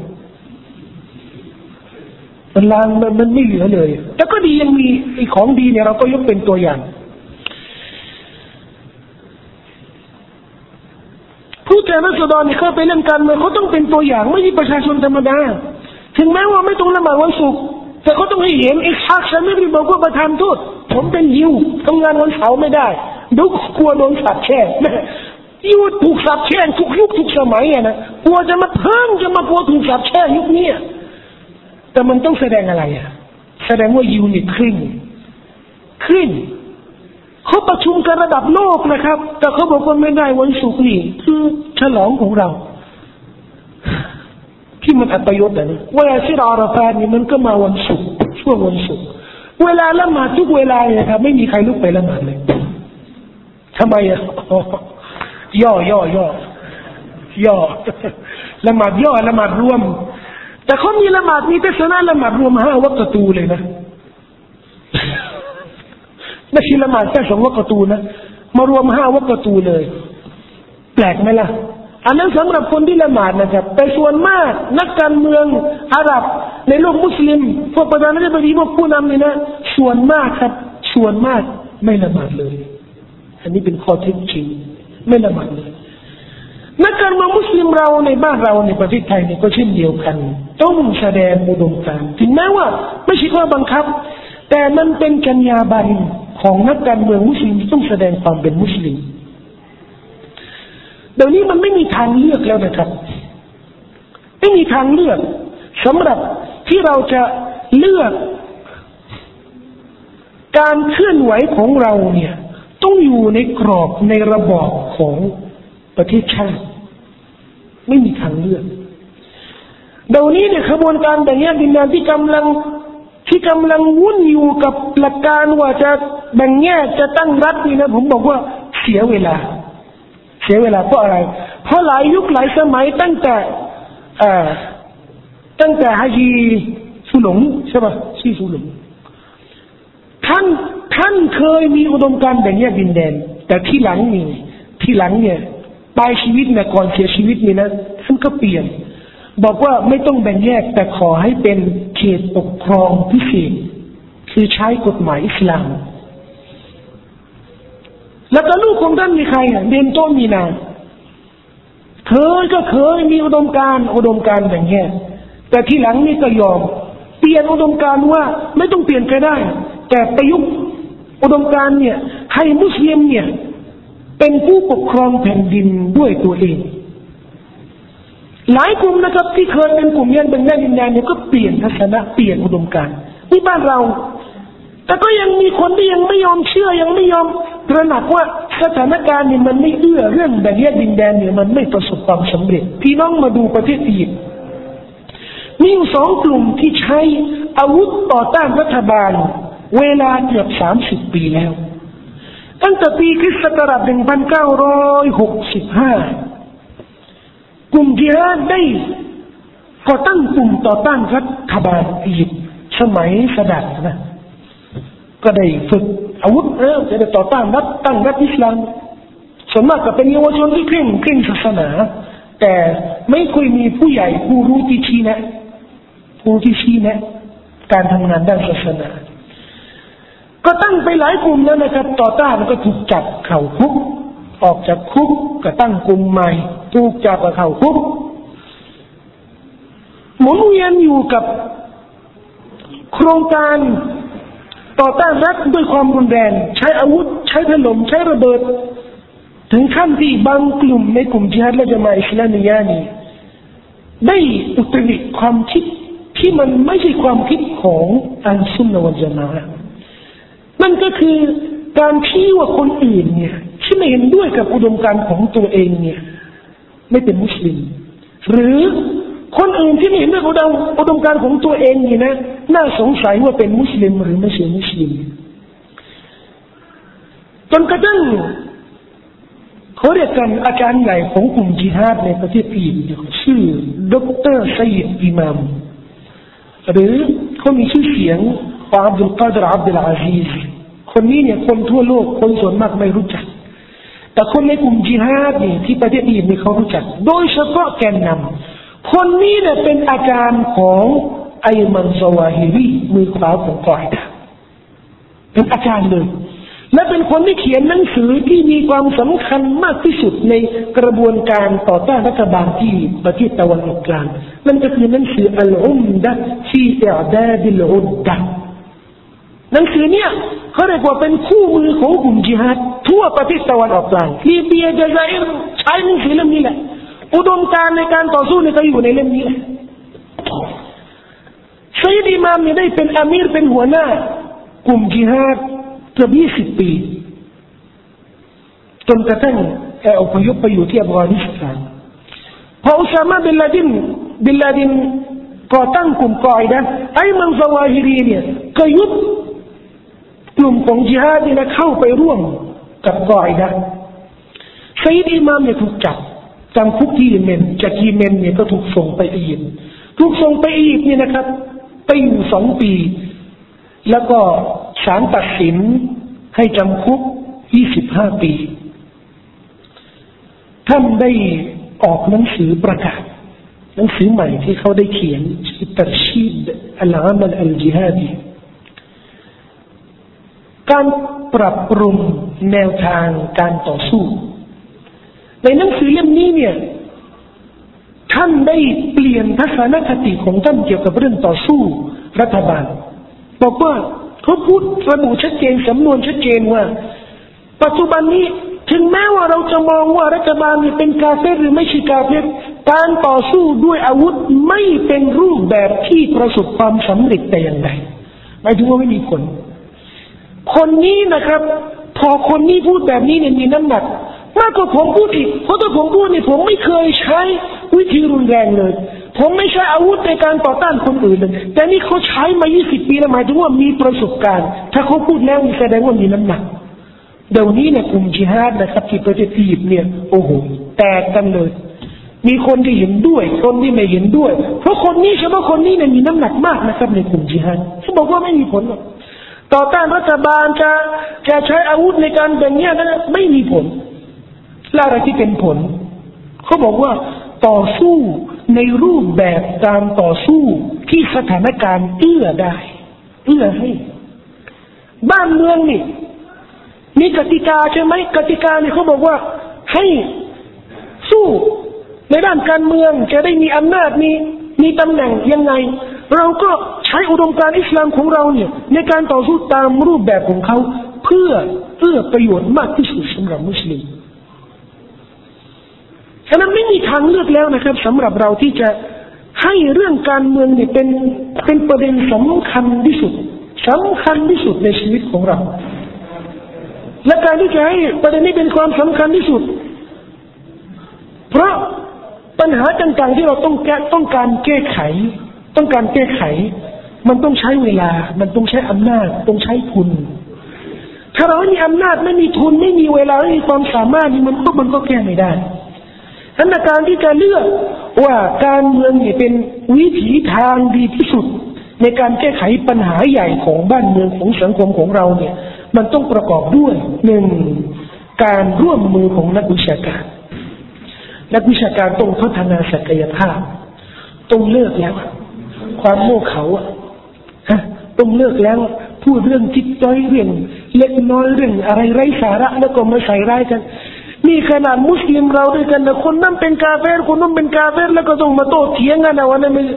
มันล้างมันมันไม่เหลือเลยแต่ก็ดียังมีไอ้ของดีเนี่ยเราก็ยกเป็นตัวอย่างผู้แทนราษฎรเนี่ยเขาไปเล่นการเมืองเขาต้องเป็นตัวอย่างไม่ใช่ประชาชนธรรมดาถึงแม้ว่าไม่ต้องละหมาดวันศุกร์แต่เขาต้องให้เห็นอิสฮากชามีรบอกว่าประธานโทษผมเป็นยิวทำงานวันเสาร์ไม่ได้ดูกลัวโดนสาปแช่งยิวถูกสาปแช่งทุกยุคทุกสมัยอะนะกลัวจะมาเพิ่มจะมากลัวถูกสาปแช่งยุคนี้แต่มันต้องแสดงอะไรอ่ะแสดงว่ายิวนี่ครึ่งครึ่งเขาประชุมกันระดับโลกนะครับแต่เขาบอกว่าไม่ได้วันศุกร์นี่คือฉลองของเราที่มันอัปยศนะเวลาที่เราอาราฟานี่มันก็มาวันศุกร์ช่วงวันศุกร์เวลาละหมาดทุกเวลาเนี่ยครับไม่มีใครลุกไปละหมาดเลยทำไมอ่ะย่อย่อย่อย่อละหมาดย่อละหมาดรวมแต่เขามีละหมาดมีแต่สนะละหมาดรวมห้าวักตูเลยนะไม่ใช่ละหมาดแค่สองวักตูนะมารวมห้าวักตูเลยแปลกไหมล่ะอันนั้นสำหรับคนที่ละหมาดนะครับแต่ส่วนมากนักการเมืองอาหรับในโลกมุสลิมพวกประธานาธิบดีพวกผู้นำเนี่ยนะส่วนมากครับส่วนมากไม่ละหมาดเลยอันนี้เป็นข้อเท็จจริงไม่ละหมาดเลยนักการเมืองมุสลิมเราในบ้านเราในประเทศไทยเนี่ยก็เช่นเดียวกันต้องแสดงอุดมการณ์ถึงแม้ว่าไม่ใช่ข้อบังคับแต่มันเป็นจรรยาบรรณของนักการเมืองมุสลิมที่ต้องแสดงความเป็นมุสลิมเดี๋ยวนี้มันไม่มีทางเลือกแล้วนะครับไม่มีทางเลือกสำหรับที่เราจะเลือกการเคลื่อนไหวของเราเนี่ยต้องอยู่ในกรอบในระบอบของประเทศชาติไม่มีทางเลือกเดี๋ยวนี้เนี่ยขบวนการแบ่งแยกดินแดนที่กำลังที่กำลังวุ่นอยู่กับหลักการว่าจะแบ่งแยกจะตั้งรัฐนี่นะผมบอกว่าเสียเวลาเสียเวลาเพราะอะไรเพราะหลายยุคหลายสมัยตั้งแต่เอ่อตั้งแต่ฮาจีสุหลงใช่ป่ะชื่อสุหลงท่านท่านเคยมีอุดมการณ์แบ่งแยกดินแดนแต่ที่หลังนี่ที่หลังเนี่ยปลายชีวิตเนี่ยก่อนเสียชีวิตนี่นะท่านก็เปลี่ยนบอกว่าไม่ต้องแบ่งแยกแต่ขอให้เป็นเขตปกครองพิเศษคือใช้กฎหมายอิสลามแล้วก็ลูกของท่านมีใครอ่ะเบนโตมีนาเคยก็เคยมีอุดมการณ์อุดมการณ์แบ่งแยกแต่ที่หลังนี่ก็ยอมเปลี่ยนอุดมการณ์ว่าไม่ต้องเปลี่ยนก็ได้แต่ประยุกต์อุดมการณ์เนี่ยให้มุสลิมเนี่ยเป็นผู้ปกครองแผ่นดินด้วยตัวเองหลายกลุ่มนะครับที่เคยเป็นกลุ่มยันเป็นแม่ดินแดนเนี่ยก็เปลี่ยนทัศนะเปลี่ยนอุดมการณ์ที่บ้านเราแต่ก็ยังมีคนที่ยังไม่ยอมเชื่อยังไม่ยอมตระหนักว่าสถานการณ์เนี่ยมันไม่เอื้อเรื่องแบ่งแยกดินแดนเนี่ยมันไม่ประสบความสำเร็จพี่น้องมาดูประเทศอียิปต์มีอยู่สองกลุ่มที่ใช้อาวุธต่อต้านรัฐบาลเวลาเกือบสามสิบปีแล้วตั้งแต่ปีคริสต์ศักราชหนึ่งพันเก้าร้อยหกสิบห้ากลุ่มจิฮาดได้ก่อตั้งกลุ่มต่อต้านรัฐบาลอียิปต์สมัยซาดัตนะก็ได้ฝึกอาวุธเออจะได้ต่อต้านรัฐตั้งรัฐอิสลามส่วนมากก็เป็นเยาวชนที่เคร่งเคร่งศาสนาแต่ไม่เคยมีผู้ใหญ่ผู้รู้ที่ชี้แนะผู้ที่ชี้แนะการทำงานด้านศาสนาก็ตั้งไปหลายกลุ่มแล้วนะครับต่อต้านก็ถูกจับเข้าคุกออกจากคุกก็ตั้งกลุ่มใหม่ถูกจับเข้าคุกหมุนเวียนอยู่กับโครงการต่อต้านรัฐด้วยความรุนแรงใช้อาวุธใช้ถล่มใช้ระเบิดถึงขั้นที่บางกลุ่มในกลุ่มจิฮาดและญะมาอะห์อิสลามียะห์นี่ได้อุตริความคิดที่มันไม่ใช่ความคิดของอัลซุนนะฮ์วัลญะมาอะห์นั่นก็คือการชี้ว่าคนอื่นเนี่ยที่ไม่เห็นด้วยกับอุดมการณ์ของตัวเองเนี่ยไม่เป็นมุสลิมหรือคนอื่นที่ไม่เห็นด้วยกับอุดมการณ์ของตัวเองนี่นะน่าสงสัยว่าเป็นมุสลิมหรือไม่ใช่มุสลิมจนกระทั่งเขาเรียกกันอาจารย์ใหญ่ของกลุ่มจิฮาดในประเทศอียิปต์ชื่อดร.ซัยยิดอิมามหรือเขามีชื่อเสียงว่าอับดุลกาดิรอับดุลอาซีซคนนี้เนี่ยคนทั่วโลกคนส่วนมากไม่รู้จักแต่คนในกลุ่มจิฮาดนี่ที่ประเทศอียิปต์นี่เขารู้จักโดยเฉพาะแกนนำคนนี้เนี่ยเป็นอาจารย์ของไอมันซาวาฮิรีมือขวาของกออิดะห์เป็นอาจารย์เลยและเป็นคนที่เขียนหนังสือที่มีความสำคัญมากที่สุดในกระบวนการต่อต้านรัฐบาลที่ประเทศตะวันออกกลางนั่นก็คือหนังสืออัลอุมดะห์ฟีอิอ์ดาดิลอุดดะห์หนังสือเนี่ยเขาเรียกว่าเป็นคู่มือของกลุ่มจิฮาดทั่วประเทศตะวันออกกลางลิเบียจาซัยร์ใช้หนังสือเล่มนี้แหละอุดมการณ์ในการต่อสู้เนี่ยก็อยู่ในเล่มนี้แหละซัยยิดอิมามเนี่ยได้เป็นอามีรเป็นหัวหน้ากลุ่มจิฮาดเกือบยี่สิบปีจนกระทั่งอพยพไปอยู่ที่อัฟกานิสถานพออุซามะบินลาดินบินลาดินก่อตั้งกลุ่มกออิดะห์ไอมันซาวาฮิรีเนี่ยก็ยุบกลุ่มของจิฮาดนี่นะเข้าไปร่วมกับกออิดะห์ซัยยิดอิมามเนี่ยถูกจับจำคุกที่เยเมนจากเยเมนเนี่ยก็ถูกส่งไปอียิปต์ถูกส่งไปอียิปต์เนี่ยนะครับไปอยู่สองปีแล้วก็ศาลตัดสินให้จำคุกยี่สิบห้าปีท่านได้ออกหนังสือประกาศหนังสือใหม่ที่เขาได้เขียนชื่อตัรชีดอัลอามัลอัลจิฮาดีการปรับปรุงแนวทางการต่อสู้ในหนังสือเล่มนี้เนี่ยท่านได้เปลี่ยนทัศนคติของท่านเกี่ยวกับเรื่องต่อสู้รัฐบาลบอกว่าเขาพูดระบุชัดเจนสำนวนชัดเจนว่าปัจจุบันนี้ถึงแม้ว่าเราจะมองว่ารัฐบาลนี่เป็นกาเฟรหรือไม่ใช่กาเฟรการต่อสู้ด้วยอาวุธไม่เป็นรูปแบบที่ประสบความสำเร็จแต่อย่างใดหมายถึงว่าไม่มีผลคนนี้นะครับพอคนนี้พูดแบบนี้เนี่ยมีน้ำหนักมากกว่าผมพูดอีกเพราะถ้าผมพูดเนี่ยผมไม่เคยใช้วิธีรุนแรงเลยผมไม่ใช้อาวุธในการต่อต้านคนอื่นเลยแต่นี่เขาใช้มายี่สิบปีแล้วหมายถึงว่ามีประสบการณ์ถ้าเขาพูดแล้วมีแสดงว่ามีน้ำหนักเดี๋ยวนี้เนี่ยกลุ่มจิฮาดนะครับที่ประเทศอียิปต์เนี่ยโอ้โหแตกกันเลยมีคนที่เห็นด้วยคนที่ไม่เห็นด้วยเพราะคนนี้เฉพาะคนนี้เนี่ยมีน้ำหนักมากนะครับในกลุ่มจิฮาดเขาบอกว่าไม่มีผลหรอกต่อต้านรัฐบาลจะจะใช้อาวุธในการแบ่งแยกนั้นไม่มีผลและอะไรที่เป็นผลเขาบอกว่าต่อสู้ในรูปแบบการต่อสู้ที่สถานการณ์เอื้อได้เอื้อให้บ้านเมืองนี่มีกติกาใช่ไหมกติกาเนี่ยเขาบอกว่าให้สู้ในด้านการเมืองจะได้มีอำนาจมีมีตำแหน่งยังไงเราก็ใช้อุดมการณ์อิสลามของเราเนี่ยในการต่อสู้ตามรูปแบบของเขาเพื่อเพื่อประโยชน์มากที่สุดสำหรับมุสลิมฉะนั้นไม่มีทางเลือกแล้วนะครับสำหรับเราที่จะให้เรื่องการเมืองเนี่ยเป็นเป็นประเด็นสำคัญที่สุดสำคัญที่สุดในชีวิตของเราและการที่จะให้ประเด็นนี้เป็นความสำคัญที่สุดเพราะปัญหาต่างๆที่เราต้องแก้ต้องการแก้ไขต้องการแก้ไขมันต้องใช้เวลามันต้องใช้อำนาจต้องใช้ทุนถ้าเราไม่มีอำนาจไม่มีทุนไม่มีเวลาไม่มีความสามารถนี่มันก็มันก็แก้ไม่ได้ฉะนั้นการที่จะเลือกว่าการเมืองนี่เป็นวิถีทางดีที่สุดในการแก้ไขปัญหาใหญ่ของบ้านเมืองของสังคมของเราเนี่ยมันต้องประกอบด้วยหนึ่งการร่วมมือของนักวิชาการนักวิชาการต้องพัฒนาศักยภาพต้องเลิกแล้วความโง่เขลาฮะต้องเลิกแล้วพูดเรื่องจิ๊กจ้อยเรื่องเล็กน้อยเรื่องอะไรไร้สาระแล้วก็มาใส่ร้ายกันนี่ขนาดมุสลิมเราด้วยกันนะคนนั้นเป็นกาเฟรคนนั้นเป็นกาเฟรแล้วก็ต้องมาโต้เถียงกันนะวันนั้นไม่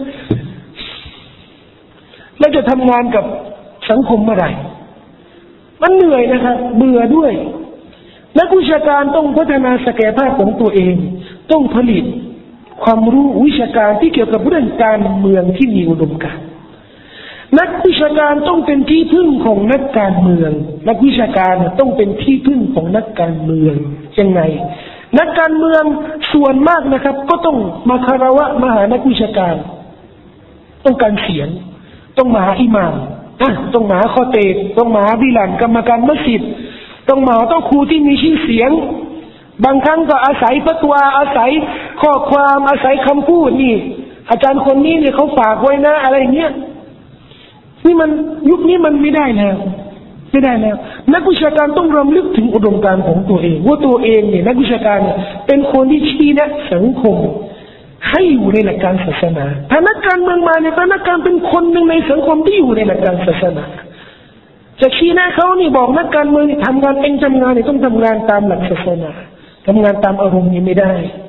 แล้วจะทำงานกับสังคมเมื่อไหร่มันเหนื่อยนะครับเบื่อด้วยนักวิชาการต้องพัฒนาศักยภาพของตัวเองต้องผลิตความรู้วิชาการที่เกี่ยวกับเรื่องการเมืองที่มีอุดมการณ์นักวิชาการต้องเป็นที่พึ่งของนักการเมืองนักวิชาการต้องเป็นที่พึ่งของนักการเมืองยังไงนักการเมืองส่วนมากนะครับก็ต้องมาคารวะมาหานักวิชาการต้องการเสียงต้องมาหาอิหม่ามต้องมาหาคอเตบต้องมาหาบิลันกรรมการมัสยิดต้องมาต้องครูที่มีชื่อเสียงบางครั้งก็อาศัยฟัตวาอาศัยข้อความอาศัยคำพูดนี่อาจารย์คนนี้เนี่ยเขาฝากไว้นะอะไรเงี้ยนี่มันยุคนี้มันไม่ได้แล้วไม่ได้แล้วนักวิชาการต้องรำลึกถึงอุดมการณ์ของตัวเองว่าตัวเองเนี่ยนักวิชาการเนี่ยเป็นคนที่ชี้แนะสังคมให้อยู่ในหลักการศาสนาถ้านักการเมืองมาเนี่ยนักการเป็นคนหนึ่งในสังคมที่อยู่ในหลักการศาสนาจะชี้แนะเขานี่บอกนักการเมืองทำงานเองทำงานนี่ต้องทำงานตามหลักศาสนาทำงานตามอารมณ์นี่ไม่ได้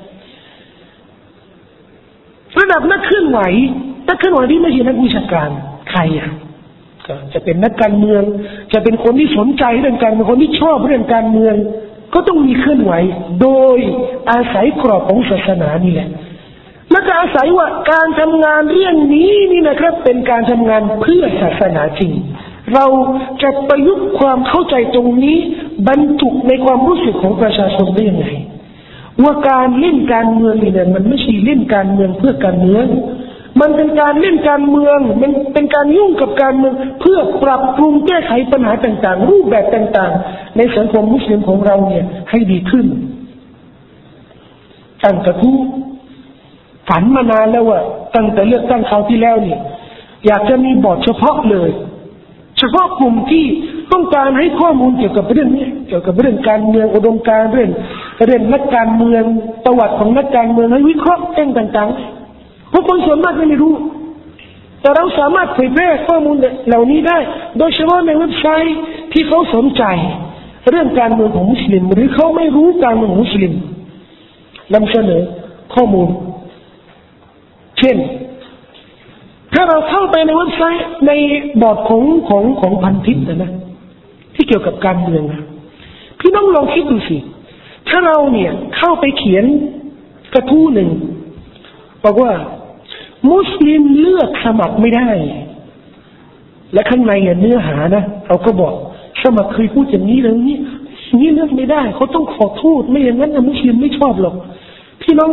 ระดับนักเคลื่อนไหวนักเคลื่อนไหวที่ไม่ใช่นักวิชาการใครอ่ะก็จะเป็นนักการเมืองจะเป็นคนที่สนใจเรื่องการเมืองคนที่ชอบเรื่องการเมืองก็ต้องมีเคลื่อนไหวโดยอาศัยกรอบของศาสนานี่แหละและก็อาศัยว่าการทำงานเรื่องนี้นี่นะครับเป็นการทำงานเพื่อศาสนาจริงเราจะประยุกต์ความเข้าใจตรงนี้บรรจุในความรู้สึกของประชาชนได้ยังไงว่าการเล่นการเมืองนี่เนี่ยมันไม่ใช่เล่นการเมืองเพื่อการเมืองมันเป็นการเล่นการเมืองมันเป็นการยุ่งกับการเมืองเพื่อปรับปรุงแก้ไขปัญหาต่างๆรูปแบบต่างๆในสังคมมุสลิมของเราเนี่ยให้ดีขึ้นตั้งกระทู้ฝันมานานแล้วว่าตั้งแต่เลือกตั้งคราวที่แล้วนี่อยากจะมีบอร์ดเฉพาะเลยเฉพาะกลุ่มที่ต้องการให้ข้อมูลเกี่ยวกับเรื่องนี้เกี่ยวกับเรื่องการเมืองอุดมการณ์เรื่องเรื่องนักการเมืองประวัติของนักการเมืองให้วิเคราะห์เรื่องต่างๆเพราะคนส่วนมากไม่รู้แต่เราสามารถเผยแพร่ข้อมูลเหล่านี้ได้โดยเฉพาะในเว็บไซต์ที่เขาสนใจเรื่องการเมืองของมุสลิมหรือเขาไม่รู้การเมืองของมุสลิมนำเสนอข้อมูลเช่นถ้าเราเข้าไปในเว็บไซต์ในบอร์ดของของของพันทิปนะนะที่เกี่ยวกับการเมืองนะพี่น้องลองคิดดูสิถ้าเราเนี่ยเข้าไปเขียนกระทู้หนึ่งบอกว่ามุสลิมเลือกสมัครไม่ได้และข้างในเนื้อหานะเราก็บอกสมัครเคยพูดอย่างนี้แล้วนี่นี่เลือกไม่ได้เขาต้องขอโทษไม่อย่างนั้นนะมุสลิมไม่ชอบหรอกพี่น้อง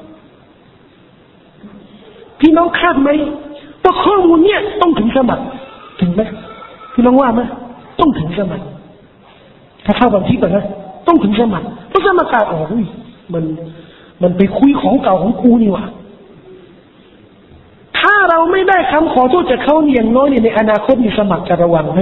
พี่น้องคาดไหมว่าข้อมูลเนี่ยต้องถึงสมัครถึงไหมพี่น้องว่าไหมต้องถึงสมัครถ้าเข้าบันทึกนะต้องถึงสมัครเพราะสมัครการอ๋อมันมันไปคุยของเก่าของกูนี่วะถ้าเราไม่ได้คำขอโทษจากเขาเนี่ยอย่างน้อยเนี่ยในอนาคตมีสมัครจะระวังให้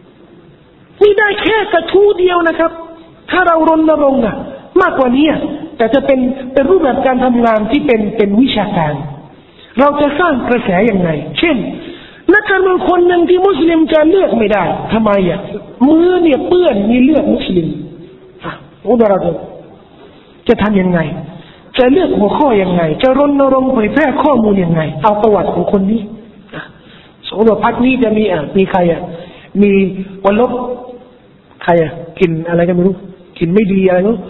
นี่ได้แค่กระทู้เดียวนะครับถ้าเรารณรงค์อะมากกว่านี้แต่จะเป็นเป็นรูปแบบการทำงานที่เป็นเป็นวิชาการเราจะสร้างกระแสยังไงเช่นนักการเมืองคนหนึ่งที่มุสลิมจะเลือกไม่ได้ทำไมอ่ะมือเนี่ยเปื้อนมีเลือดมุสลิมอ่ะโอ้เราจะทำยังไงจะเลือกหัวข้อยังไงจะรณรงค์เผยแพร่ข้อมูลยังไงเอาประวัติของคนนี้สมมติว่าพรรคนี้จะมีอ่ะมีใครอ่ะมีวันลบใครอ่ะกินอะไรกันไม่รู้กินไม่ดีอะไรนู้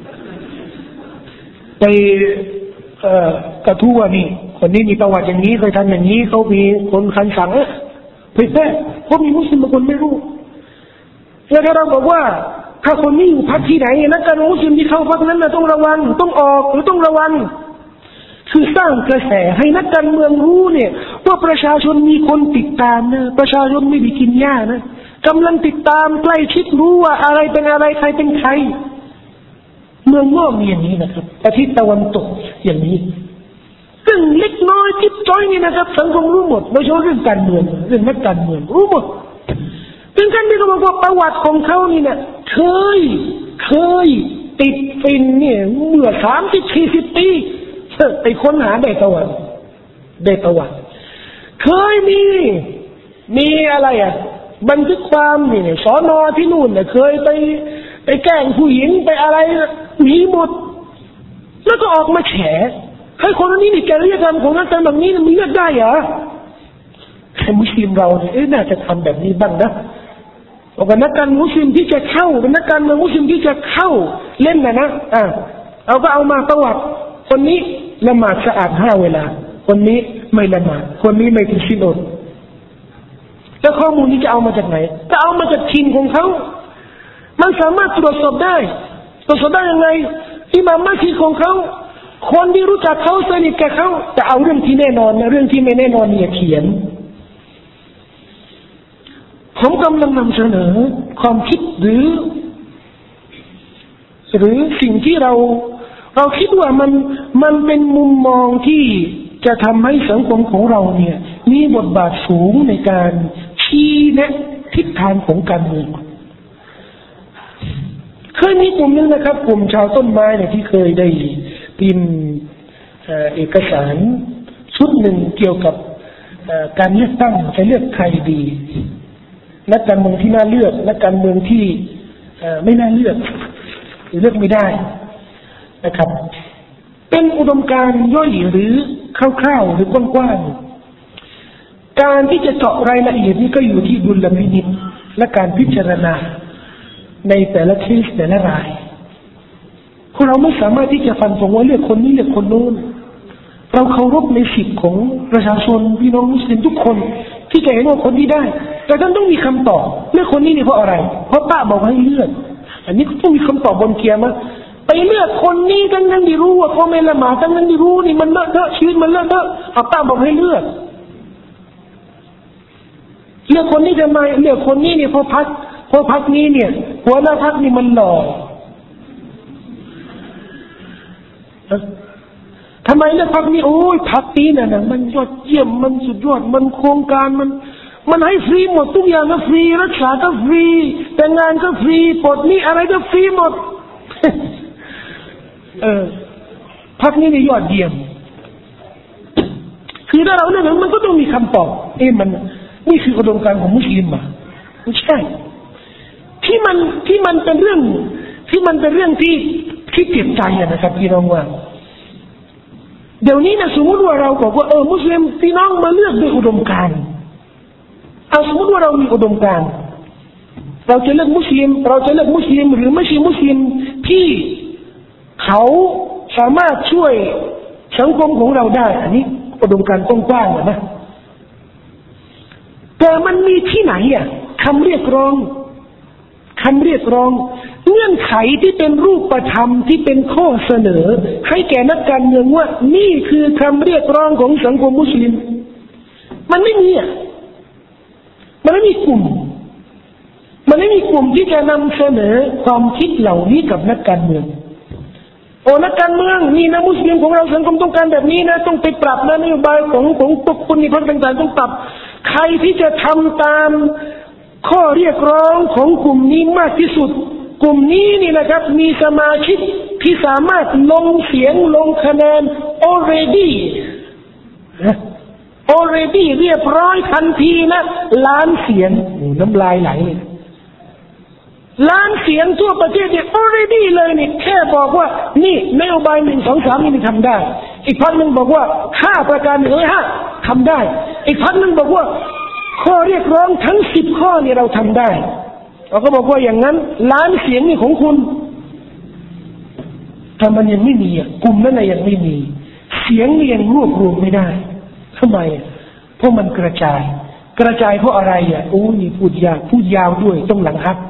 ไปเอ่อกระทู้ว่านี่คนนี้มีประวัติอย่างนี้เคยทำอย่างนี้เขามีคนคันสั่งเออเผยแพร่เพราะมีมุสลิมบางคนไม่รู้แล้วถ้าเราบอกว่าถ้าคนนี้อยู่พรรคที่ไหนนักการมุสลิมที่เข้าพรรคนั้นนะต้องระวังต้องออกหรือต้องระวังคือสร้างกระแสให้นักการเมืองรู้เนี่ยว่าประชาชนมีคนติดตามนะประชาชนไม่ได้กินหญ้านะกำลังติดตามใกล้ชิดรู้ว่าอะไรเป็นอะไรใครเป็นใครเมืองนอกมีอย่างนี้นะครับประเทศตะวันตกอย่างนี้ซึ่งเล็กน้อยจิ๊บจ้อยนี่นะครับสังคมรู้หมดโดยเฉพาะเรื่องการเมืองเรื่องนักการเมืองรู้หมดถึงขั้นที่เขาบอกว่าประวัติของเขานี่เนี่ยเคยเคยติดฟินเนี่ยเมื่อสามสิบสี่สิบปีไปค้นหาได้ประวัติได้ประวัติเคยมีมีอะไรอ่ะบันทึกความนี่สอนอที่นู่นเนี่ยเคยไปไปแกล้งผู้หญิงไปอะไรมีหมดแล้วก็ออกมาแฉให้คนนี้นี่แกเรียกกันของนักการแบบนี้มันเลือกได้เหรอให้มุสลิมเราเนี่ยน่าจะทำแบบนี้บ้างนะบอกว่านักการมุสลิมที่จะเข้าเป็นนักการเมืองมุสลิมที่จะเข้าเล่นนะนะอ่าเอาก็เอามาประวัติคนนี้ละหมาดสะอาดห้าเวลาคนนี้ไม่ละหมาดคนนี้ไม่ถือศีลอดแล้วข้อมูลนี้จะเอามาจากไหนจะเอามาจากทีมของเขามันสามารถตรวจสอบได้ตรวจสอบได้ยังไงอิหม่ามมัสยิดของเขาคนที่รู้จักเขาสนิทกับเขาจะเอาเรื่องที่แน่นอนนะเรื่องที่ไม่แน่นอนเนี่ยเขียนผมกำลังนำเสนอความคิดหรือหรือสิ่งที่เราเราคิดว่ามันมันเป็นมุมมองที่จะทำให้สังคมของเราเนี่ยมีบทบาทสูงในการชี้แนะทิศทางของการเมืองเคยมีกลุ่มนึงนะครับกลุ่มชาวต้นไม้เนี่ยที่เคยได้พิมพ์เอกสารชุดหนึ่งเกี่ยวกับการเลือกตั้งจะเลือกใครดีนักการเมืองที่น่าเลือกนักการเมืองที่ไม่น่าเลือกหรือเลือกไม่ได้นะครับเป็นอุดมการณ์ย่อยหรือคร่าวๆหรือกว้างๆการที่จะเจาะรายละเอียดนี้ก็อยู่ที่ดุลพินิจและการพิจารณาในแต่ละเคสแต่ละรายคือเราไม่สามารถที่จะฟันธงว่าเลือกคนนี้เลือกคนโน้นเราเคารพในสิทธิ์ของประชาชนพี่น้องมุสลิมทุกคนที่จะเห็นว่าคนที่ได้แต่ท่านต้องมีคำตอบเลือกคนนี้นี่เพราะอะไรเพราะป้าบอกให้เลือกอันนี้ต้องมีคำตอบบนเกียร์มั้ยไปเลือกคนนี้ทั้งนั้นที่รู้ว่าเขาไม่ละหมาดทั้งนั้นที่รู้นี่มันเลอะเทอะชีวิตมันเลอะเทอะเอาป้าบอกให้เลือกเลือกคนนี้ทำไมเลือกคนนี้เนี่ยเพราะพักเพราะพักนี้เนี่ยหัวหน้าพักนี่มันหล่อทำไมเลือกพักนี้โอ้ยพักนี้น่ะนะมันยอดเยี่ยมมันสุดยอดมันโครงการมันมันให้ฟรีหมดทุกอย่างก็ฟรีรักษาก็ฟรีแต่งงานก็ฟรีปลดหนี้อะไรก็ฟรีหมดเออพักนี้นี่ยอดเยี่ยมคือถ้าเราเลือกมันก็ต้องมีคำตอบเอ๊ะมันนี่คืออุดมการณ์ของมุสลิมอ่ะไม่ใช่ที่มันที่มันเป็นเรื่องที่มันเป็นเรื่องที่ที่เจ็บใจนะครับพี่น้องว่าเดี๋ยวนี้นะสมมติว่าเราบอกว่าเออมุสลิมพี่น้องมาเลือกด้วยอุดมการณ์เอาสมมติว่าเรามีอุดมการณ์เราจะเลือกมุสลิมเราจะเลือกมุสลิมหรือไม่ใช่มุสลิมที่เขาสามารถช่วยสังคมของเราได้อันนี้อุดมการณ์กว้างๆนะแต่มันมีที่ไหนอ่ะคำเรียกร้องคำเรียกร้องเงื่อนไขที่เป็นรูปธรรมที่เป็นข้อเสนอให้แก่นักการเมืองว่านี่คือคำเรียกร้องของสังคมมุสลิมมันไม่มีอ่ะมันไม่มีกลุ่มมันไม่มีกลุ่มที่จะนำเสนอความคิดเหล่านี้กับนักการเมืองโอ้นักการเมืองนี่นะมุสลิมของเราสังคมต้องการแบบนี้นะต้องไปปรับนะนโยบายของของตุกคนในพรรคต่างๆต้องปรับใครที่จะทำตามข้อเรียกร้องของกลุ่มนี้มากที่สุดกลุ่มนี้นี่นะครับมีสมาชิกที่สามารถลงเสียงลงคะแนน already already เรียบร้อยทันทีนะล้านเสียงน้ำลายไหลเลยล้านเสียงทั่วประเทศเนี่ย already เลยเนี่ยแค่บอกว่านี่นโยบายหนึ่งสองสามนี่ทำได้อีกพรรคหนึ่งบอกว่าห้าประการหนึ่งห้าทำได้อีกพรรคหนึ่งบอกว่าข้อเรียกร้องทั้งสิบข้อนี่เราทำได้เราก็บอกว่าอย่างนั้นล้านเสียงนี่ของคุณถ้ามันยังไม่มีอ่ะกลุ่มนั้นยังไม่มีเสียงยังรวบรวมไม่ได้ทำไมเพราะมันกระจายกระจายเพราะอะไรอ่ะโอ้นี่พูดยากพูดยาวด้วยต้องหลังฮัก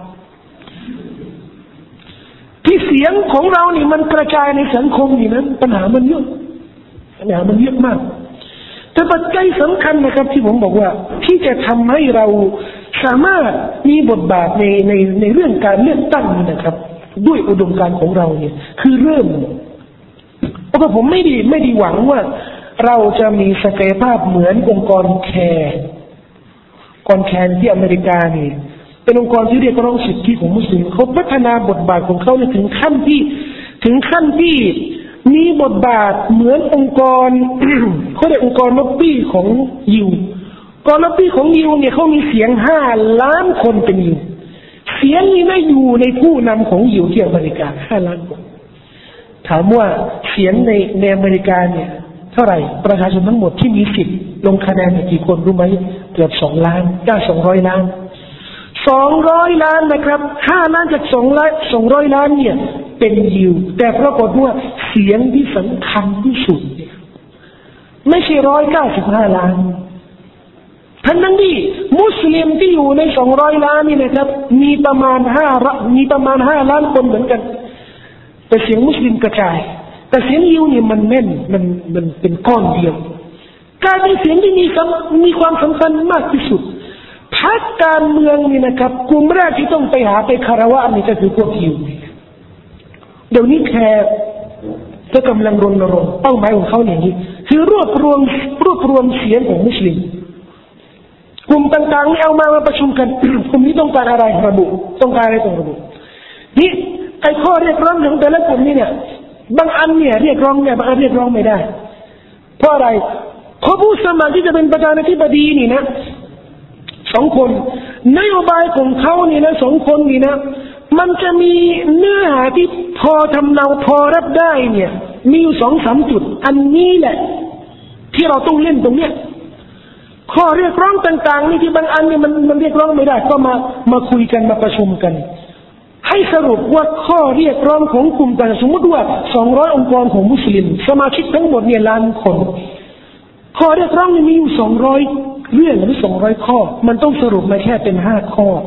ที่เสียงของเรานี่มันกระจายในสังคมนี่นั้นปัญหามันเยอะปัญหามันเยอะมากแต่ปัจจัยสำคัญนะครับที่ผมบอกว่าที่จะทำให้เราสามารถมีบทบาทในในในเรื่องการเลือกตั้งนะครับด้วยอุดมการณ์ของเราเนี่ยคือเริ่มเพราะผมไม่ได้ไม่ได้หวังว่าเราจะมีศักยภาพเหมือนองค์กรแคร์องค์กรแคร์ที่อเมริกานี่เป็นองค์กรที่เรียกร้องสิทธิของมุสลิมเขาพัฒนาบทบาทของเขาถึงขั้นที่ถึงขั้นที่มีบทบาทเหมือนองค์กร เขาเรียกองค์กรล็อบบี้ของยิวองค์กรล็อบบี้ของยิวเนี่ยเขามีเสียงห้าล้านคนเป็นยิวเสียงนี้ไม่อยู่ในผู้นำของยิวที่อเมริกาห้าล้านคนถามว่าเสียงในในอเมริกาเนี่ยเท่าไหร่ประชาชนทั้งหมดที่มีสิทธิ์ลงคะแนนกี่คนรู้ไหมเกือบสองล้านได้สองร้อยล้านสองร้อยล้านนะครับห้าล้านจากสองล้านสองร้อยล้านเนี่ยเป็นยิวแต่ปรากฏว่าเสียงที่สำคัญที่สุดเนี่ยไม่ใช่ร้อยเก้าสิบห้าล้านทั้งนั้นที่มุสลิมที่อยู่ในสองร้อยล้านนี่นะครับมีประมาณห้ามีประมาณห้าล้านคนเหมือนกันแต่เสียงมุสลิมกระจายแต่เสียงยิวเนี่ยมันแน่นมันมันเป็นก้อนเดียวการเป็นเสียงที่มีมีความสำคัญมากที่สุดพรรคการเมืองนี่นะครับกลุ่มแรกที่ต้องไปหาไปคารวะนี่ก็คือพวกยิวเดี๋ยวนี้แค่ก็กำลังรณรงค์เป้าหมายของเขาอย่างนี้คือรวบรวมรวบรวมเสียงของมุสลิมกลุ่มต่างๆนี่เอามามาประชุมกันกลุ่มนี้ต้องการอะไรระบุต้องการอะไรต้องระบุนี่ไอ้ข้อเรียกร้องของแต่ละกลุ่มนี่เนี่ยบางอันเนี่ยเรียกร้องเนี่ยบางอันเรียกร้องไม่ได้เพราะอะไรเพราะผู้สมัครที่จะเป็นประธานาธิบดีนี่นะสองคนนโยบายของเขานี่นะสองคนนี่นะมันจะมีเนื้อหาที่พอทำเนาพอรับได้เนี่ยมีอยู่สองสามจุดอันนี้แหละที่เราต้องเล่นตรงเนี้ยข้อเรียกร้องต่างๆนี่ที่บางอันนี่มันมันเรียกร้องไม่ได้ก็มามาคุยกันมาประชุมกันให้สรุปว่าข้อเรียกร้องของกลุ่มต่างสมมติว่าสองร้อยองค์กรของมุสลิมสมาชิกทั้งหมดเนี่ยล้านคนข้อเรียกร้องมีอยู่สองร้อยเรื่องหรือสองร้อยข้อมันต้องสรุปมาแค่เป็นห้าข้อ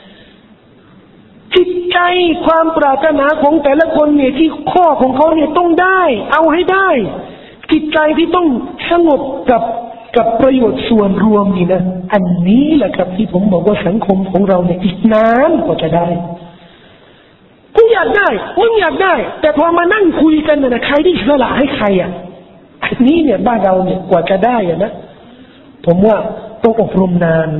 จิตใจความปรารถนาของแต่ละคนเนี่ยที่ข้อของเขาเนี่ยต้องได้เอาให้ได้จิตใจที่ต้องสงบกับกับประโยชน์ส่วนรวมนี่นะอันนี้แหละครับที่ผมบอกว่าสังคมของเราเนี่ยอีกนานกว่าจะได้กูอยากได้มึงอยากได้แต่พอมานั่งคุยกันเนี่ยใครที่สละให้ใครอ่ะอันนี้เนี่ยบ้านเราเนี่ยกว่าจะได้อ่ะนะผมว่าต้องอบรมนาน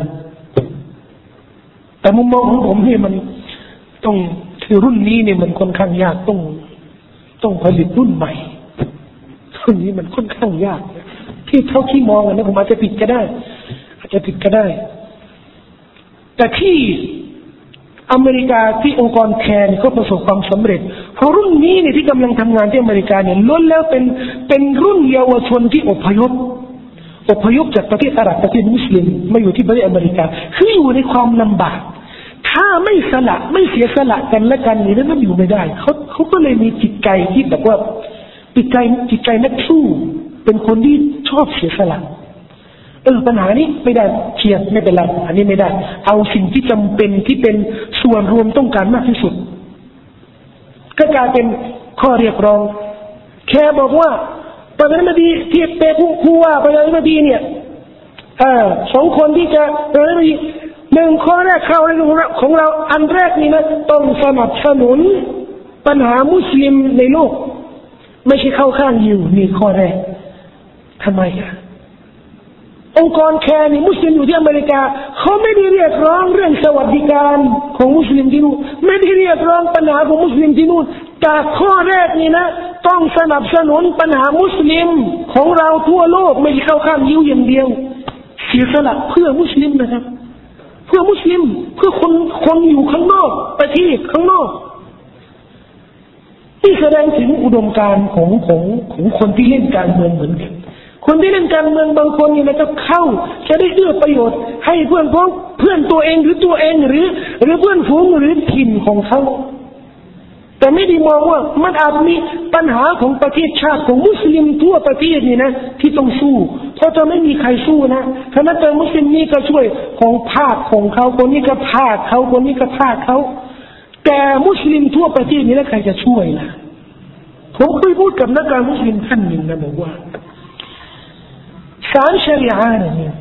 แต่มุมมองของผมเนี่ยมันต้องคือรุ่นนี้เนี่ยมันค่อนข้างยากต้องต้องผลิตรุ่นใหม่รุ่นนี้มันค่อนข้างยากที่เท่าที่มองนะผมอาจจะผิดก็ได้อาจจะผิดก็ได้แต่ที่อเมริกาที่องค์กรแคร์เขาประสบความสำเร็จเพราะรุ่นนี้เนี่ยที่กำลังทำงานที่อเมริกาเนี่ยล้วนแล้วเป็นเป็นรุ่นเยาวชนที่อพยพอพยพจากประเทศอาหรับประเทศมุสลิมมาอยู่ที่ประเทศอเมริกาคืออยู่ในความลำบากถ้าไม่สละไม่เสียสละกันและกันนี่นั้นอยู่ไม่ได้เขาเขาก็เลยมีจิตใจที่แบบว่าจิตใจจิตใจนักสู้เป็นคนที่ชอบเสียสละเออปัญหานี้ไม่ได้เชียร์ไม่เป็นไรอันนี้ไม่ได้เอาสิ่งที่จำเป็นที่เป็นส่วนรวมต้องการมากที่สุดก็กลายเป็นข้อเรียกร้องแค่บอกว่าประธานาธิบดีที่เป็นผู้ผู้ว่าประธานาธิบดีเนี่ยเออสองคนที่จะประธานาธิบดีหนึ่งข้อแรกเข้าในของเราอันแรกนี่นะต้องสนับสนุนปัญหามุสลิมในโลกไม่ใช่เข้าข้างยิวนี่ข้อแรกทำไมอ่ะองค์กรแคร์นี่มุสลิมอยู่ที่อเมริกาเขาไม่ได้เรียกร้องเรื่องสวัสดิการของมุสลิมที่นู่นไม่ได้เรียกร้องปัญหาของมุสลิมที่นู่นแต่ข้อแรกนี่นะต้องสนับสนุนปัญหามุสลิมของเราทั่วโลกไม่ใช่เข้าข้างยิวอย่างเดียวเสียสละเพื่อมุสลิมนะครับเพื่อมุสลิมเพื่อคนคนอยู่ข้างนอกประเทศข้างนอกที่แสดงถึงอุดมการณ์ของของของคนที่เล่นการเมืองเหมือนกันคนที่เล่นการเมืองบางคนเนี่ยนะครับเข้าจะได้เอื้อประโยชน์ให้เพื่อนพ้องเพื่อนตัวเองหรือตัวเองหรือหรือเพื่อนฝูงหรือถิ่นของเขาแต่ไม่ได้มองว่ามันอาจมีปัญหาของประเทศชาติของมุสลิมทั่วประเทศนี่นะที่ต้องสู้เพราะจะไม่มีใครสู้นะคณะแต่มุสลิมนี่ก็ช่วยของภาคของเขาคนนี้ก็ภาคเขาคนนี้ก็ภาคเขาแต่มุสลิมทั่วประเทศนี่แล้วใครจะช่วยล่ะผมเคยพูดกับนักการมุสลิมท่านหนึ่งนะบอกว่าศาลชะรีอะห์เนี่ย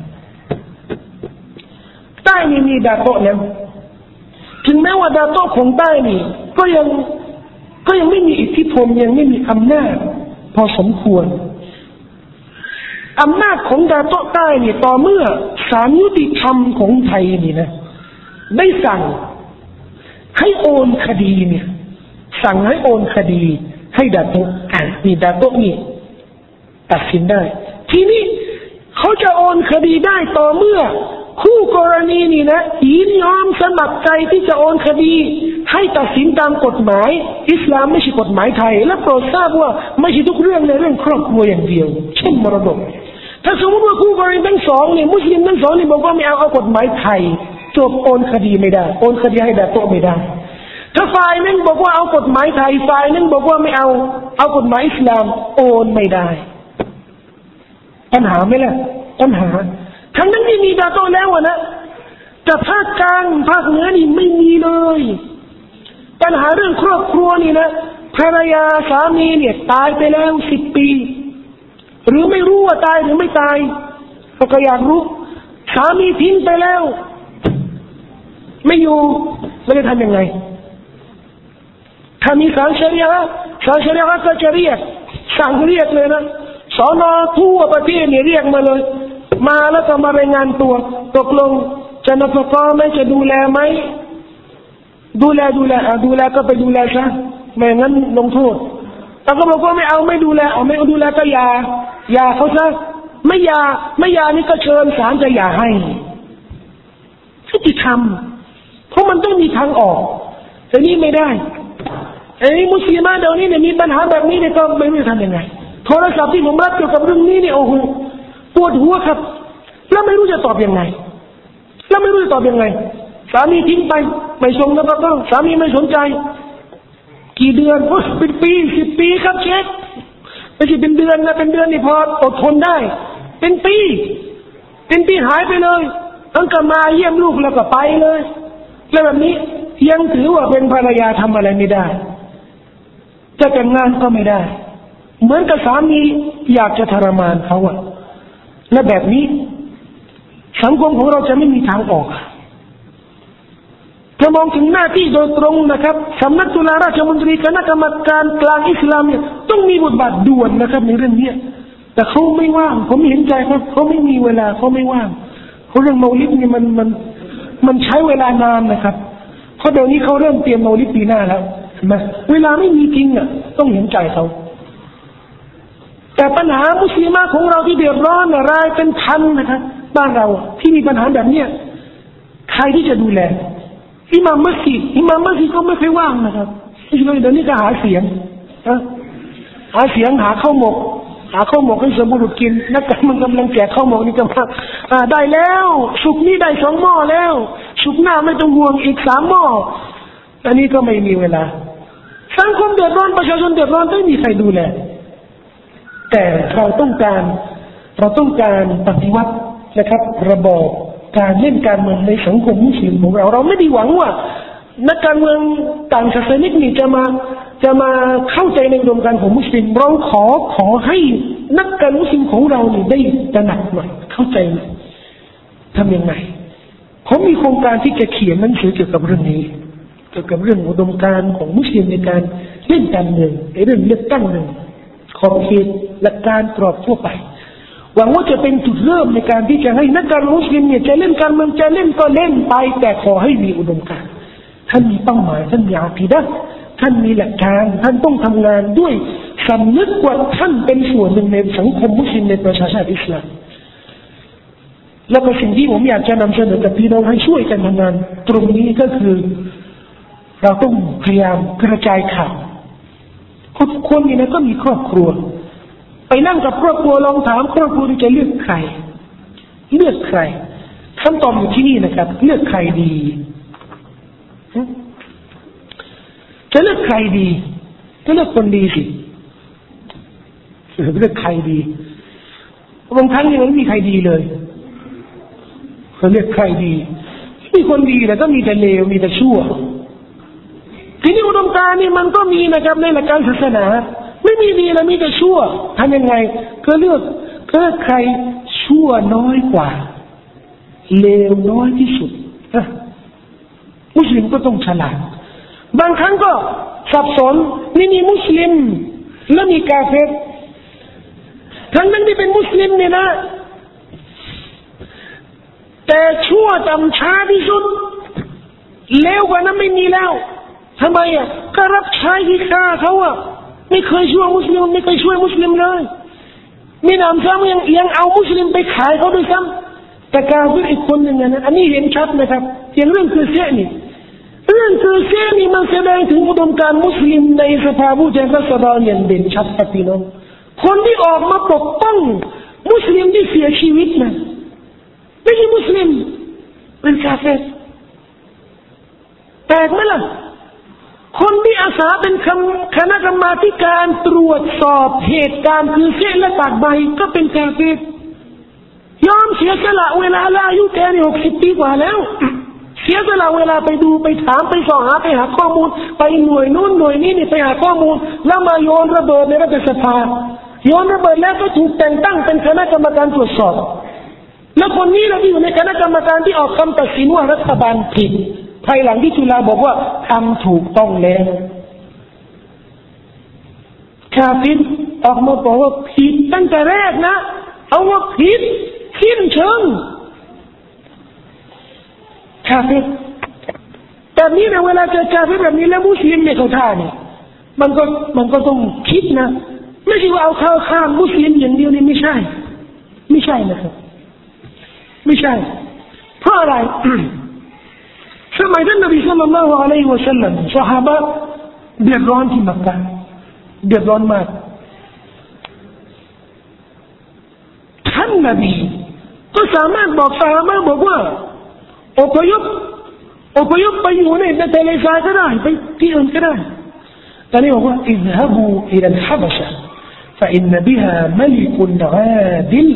ใต้นี่มีดาโต้แล้วถึงแม้ว่าดาโต้ของใต้นี่ก็ยังก็ยังไม่มีอิทธิพลยังไม่มีอำนาจพอสมควรอำนาจของดาโต้ใต้นี่ต่อเมื่อศาลยุติธรรมของไทยนี่นะได้สั่งให้โอนคดีเนี่ยสั่งให้โอนคดีให้ดาโต้อ่ะนี่ดาโต้นี่ตัดสินได้ทีนี้เขาจะโอนคดีได้ต่อเมื่อคู่กรณีนี่นะยินยอมสมัครใจที่จะโอนคดีให้ตัดสินตามกฎหมายอิสลามไม่ใช่กฎหมายไทยและโปรดทราบว่าไม่ใช่ทุกเรื่องในเรื่องครอบครัวอย่างเดียวเช่นมรดกถ้าสมมติว่าคู่กรณีทั้งสองเนี่ยมุสลิมทั้งสองนี่บอกว่าไม่เอาเอากฎหมายไทยจบโอนคดีไม่ได้โอนคดีให้ดาโต้ไม่ได้ถ้าฝ่ายนึงบอกว่าเอากฎหมายไทยฝ่ายนึงบอกว่าไม่เอาเอากฎหมายอิสลามโอนไม่ได้ปัญหาไหมล่ะปัญหาทั้งนั้นที่มีดาโต้แล้วนะแต่ภาคกลางภาคเหนือนี่ไม่มีเลยปัญหาเรื่องครอบครัวนี่นะภรรยาสามีเนี่ยตายไปแล้วสิบปีหรือไม่รู้ว่าตายหรือไม่ตายก็อยากรู้สามีทิ้งไปแล้วไม่อยู่แล้วจะทำยังไงถ้ามีศาลชะรีอะห์ศาลชะรีอะห์ก็จะเรียกสั่งเรียกเลยนะสอนอทั่วประเทศเนี่ยเรียกมาเลยมาแล้วก็มารายงานตัวตกลงจะนับกอไหมจะดูแลไหมดูแลดูแลเอาดูแลก็ไปดูแลซะไม่งั้นลงโทษแต่ก็บอกว่าไม่เอาไม่ดูแลเอาไม่ดูแลก็ยาหย่าเขาซะไม่หย่าไม่หย่านี่ก็เชิญศาลจะหย่าให้ยุติธรรมเพราะมันต้องมีทางออกแต่นี่ไม่ได้ไอ้มุสลิมเดี๋ยวนี้เนี่ยมีปัญหาแบบนี้เนี่ยก็ไม่รู้จะทำยังไงโทรศัพท์ที่ผมรับเกี่ยวกับเรื่องนี้เนี่ยโอ้โหปวดหัวครับแล้วไม่รู้จะตอบยังไงแล้วไม่รู้จะตอบยังไงสามีทิ้งไปไม่ส่งแล้วก็สามีไม่สนใจกี่เดือนโอ้เป็นปีสิบปีครับเช็คไม่ใช่เป็นเดือนนะเป็นเดือนนี่พออดทนได้เป็นปีเป็นปีหายไปเลยตั้งแต่มาเยี่ยมลูกแล้วก็ไปเลยแล้วแบบนี้ยังถือว่าเป็นภรรยาทำอะไรไม่ได้จะแต่งงานก็ไม่ได้เหมือนกับสามีอยากจะทรมานเขาอะและแบบนี้สังคมของเราจะไม่มีทางออกถ้ามองถึงหน้าที่โดยตรงนะครับสำนักตุลาราชมนตรีคณะกรรมการกลางอิสลามเนี่ยต้องมีบทบาทด่วนนะครับในเรื่องนี้แต่เขาไม่ว่างผมเห็นใจเขาเขาไม่มีเวลาเขาไม่ว่างเขาเรื่องเมาลิดนี่มันมันมันใช้เวลานานนะครับเพราะเดี๋ยวนี้เขาเริ่มเตรียมเมาลิดปีหน้าแล้วเห็นไหมเวลาไม่มีจริงอ่ะต้องเห็นใจเขาแต่ปัญหามุสลิมของเราที่เดือดร้อนรายเป็นพันนะครับบ้านเราที่มีปัญหาแบบเนี้ยใครที่จะดูแลอิหม่ามมัสยิดอิหม่ามมัสยิดก็ไม่เคยว่างนะครับอิสลามเดี๋ยวนี้ก็หาเสียงนะหาเสียงหาข้าวหมกหาข้าวหมกให้สมบูรณ์กินนักการเมืองกำลังแจกข้าวหมกนี่ก็มาได้แล้วสุกนี้ได้สองหม้อแล้วสุกหน้าไม่ต้องห่วงอีกสามหม้ออันนี้ก็ไม่มีเวลาสังคมเดือดร้อนประชาชนเดือดร้อนไม่มีใครดูแลแต่เราต้องการเราต้องการปฏิวัตินะครับระบอบการเล่นการเมืองในสังคมมุสลิมของเราเราไม่ได้หวังว่านักการเมืองต่างศาสนานี่จะมาจะมาเข้าใจในอุดมการณ์ของมุสลิมเราขอขอให้นักการมุสลิมของเรานี่ได้ตระหนักหน่อยเข้าใจหน่อยทำยังไงผมมีโครงการที่จะเขียนหนังสือเกี่ยวกับเรื่องนี้เกี่ยวกับเรื่องอุดมการณ์ของมุสลิมในการเล่นการเมืองในเรื่องเลือกตั้งหนึ่งขอบเขตหลักการกรอบทั่วไปหวังว่าจะเป็นจุดเริ่มในการที่จะให้นักการมุสลิมเนี่ยจะเล่นการเมืองจะเล่นก็เล่นไปแต่ขอให้มีอุดมการณ์ท่านมีเป้าหมายท่านมีอากีดะห์ท่านมีหลักการท่านต้องทำงานด้วยสำนึกว่าท่านเป็นส่วนหนึ่งในสังคมมุสลิมในประชาชาติอิสลามแล้วก็สิ่งที่ผมอยากจะนำเสนอกับพี่น้องให้ช่วยกันทำงานตรงนี้ก็คือเราต้องพยายามกระจายข่าวคนคนนี่นะก็มีครอบครัวไปนั่งกับครอบครัวลองถามครอบครัวจะเลือกใครเลือกใครคำตอบอยู่ที่นี่นะครับเลือกใครดีจะเลือกใครดีจะเลือกคนดีสิเลือกใครดีบางครั้งยังไม่มีใครดีเลยเขาเลือกใครดีมีคนดีแต่ก็มีแต่เลวมีแต่ชั่วทีนี้อุดมการณ์นี่มันก็มีนะครับในหลักการศาสนาไม่มีดีแล้วมีแต่ชั่วทำยังไงก็เลือกก็ใครชั่วน้อยกว่าเลวน้อยที่สุดมุสลิมก็ต้องฉลาดบางครั้งก็สับสนนี่มีมุสลิมและมีกาเฟรทั้งนั้นที่เป็นมุสลิมเนี่ยนะแต่ชั่วต่ำช้าที่สุดเลวกว่านั้นไม่มีแล้วทำไมอ่ะก็รับใช้ที่ฆ่าเขาอ่ะไม่เคยช่วยมุสลิมไม่เคยช่วยมุสลิมเลยมีนามซ้ำยังยังเอามุสลิมไปขายเขาด้วยซ้ำแต่กาเฟรอีกคนหนึ่งนะอันนี้เห็นชัดนะครับอย่างเรื่องคือเสียนี่เรื่องคือเสียนี่มันแสดงถึงอุดมการณ์มุสลิมในสภาผู้แทนราษฎรอย่างเด่นชัดครับพี่น้องคนที่ออกมาปกป้องมุสลิมที่เสียชีวิตนะไม่ใช่มุสลิมเป็นกาเฟรแปลกไหมล่ะคนที่อาสาเป็นคณะกรรมาการตรวจสอบเหตุการณ์คือเสียและตากใบก็เป็นกาเฟรยอมเสียสละเวลาละอายุแกนี่หกสิบปีกว่าแล้วเสียสละเวลาไปดูไปถามไปสอบหาไปหาข้อมูลไปหน่วยนู้นหน่วยนี้นี่ไปหาข้อมูลแล้วมาโยนระเบิดในรัฐสภาโยนระเบิดแล้วก็ถูกแต่งตั้งเป็นคณะกรรมการตรวจสอบแล้วคนนี้เราที่อยู่ในคณะกรรมการที่ออกคำตัดสินว่ารัฐบาลผิดภายหลังที่จุฬาบอกว่าทำถูกต้องแล้วกาเฟรออกมาบอกว่าผิดตั้งแต่แรกนะเอาว่าผิดสิ้นเชิงกาเฟรแต่นี้นะเวลาเจอกาเฟรแบบนี้แล้วมุสลิมเนี่ยเขาท่าเนี่ยมันก็มันก็ต้องคิดนะไม่ใช่ว่าเอาข้าวข้ามมุสลิมอย่างเดียวนี่ไม่ใช่ไม่ใช่นะครับไม่ใช่เพราะอะไรสมัยท่านนบีศ็อลลัลลอฮุอะลัยฮิวะซัลลัมซอฮาบะห์เดือดร้อนที่มักกะฮ์เดือดร้อนมากท่านนบีก็สามารถบอกซอฮาบะห์บอกว่าอพยพอพยพไปอยู่ในทะเลทรายก็ได้ไปที่อื่นก็ได้แต่นี่บอกว่า اذهبوا إلى الحبشة فإن بها ملك عادل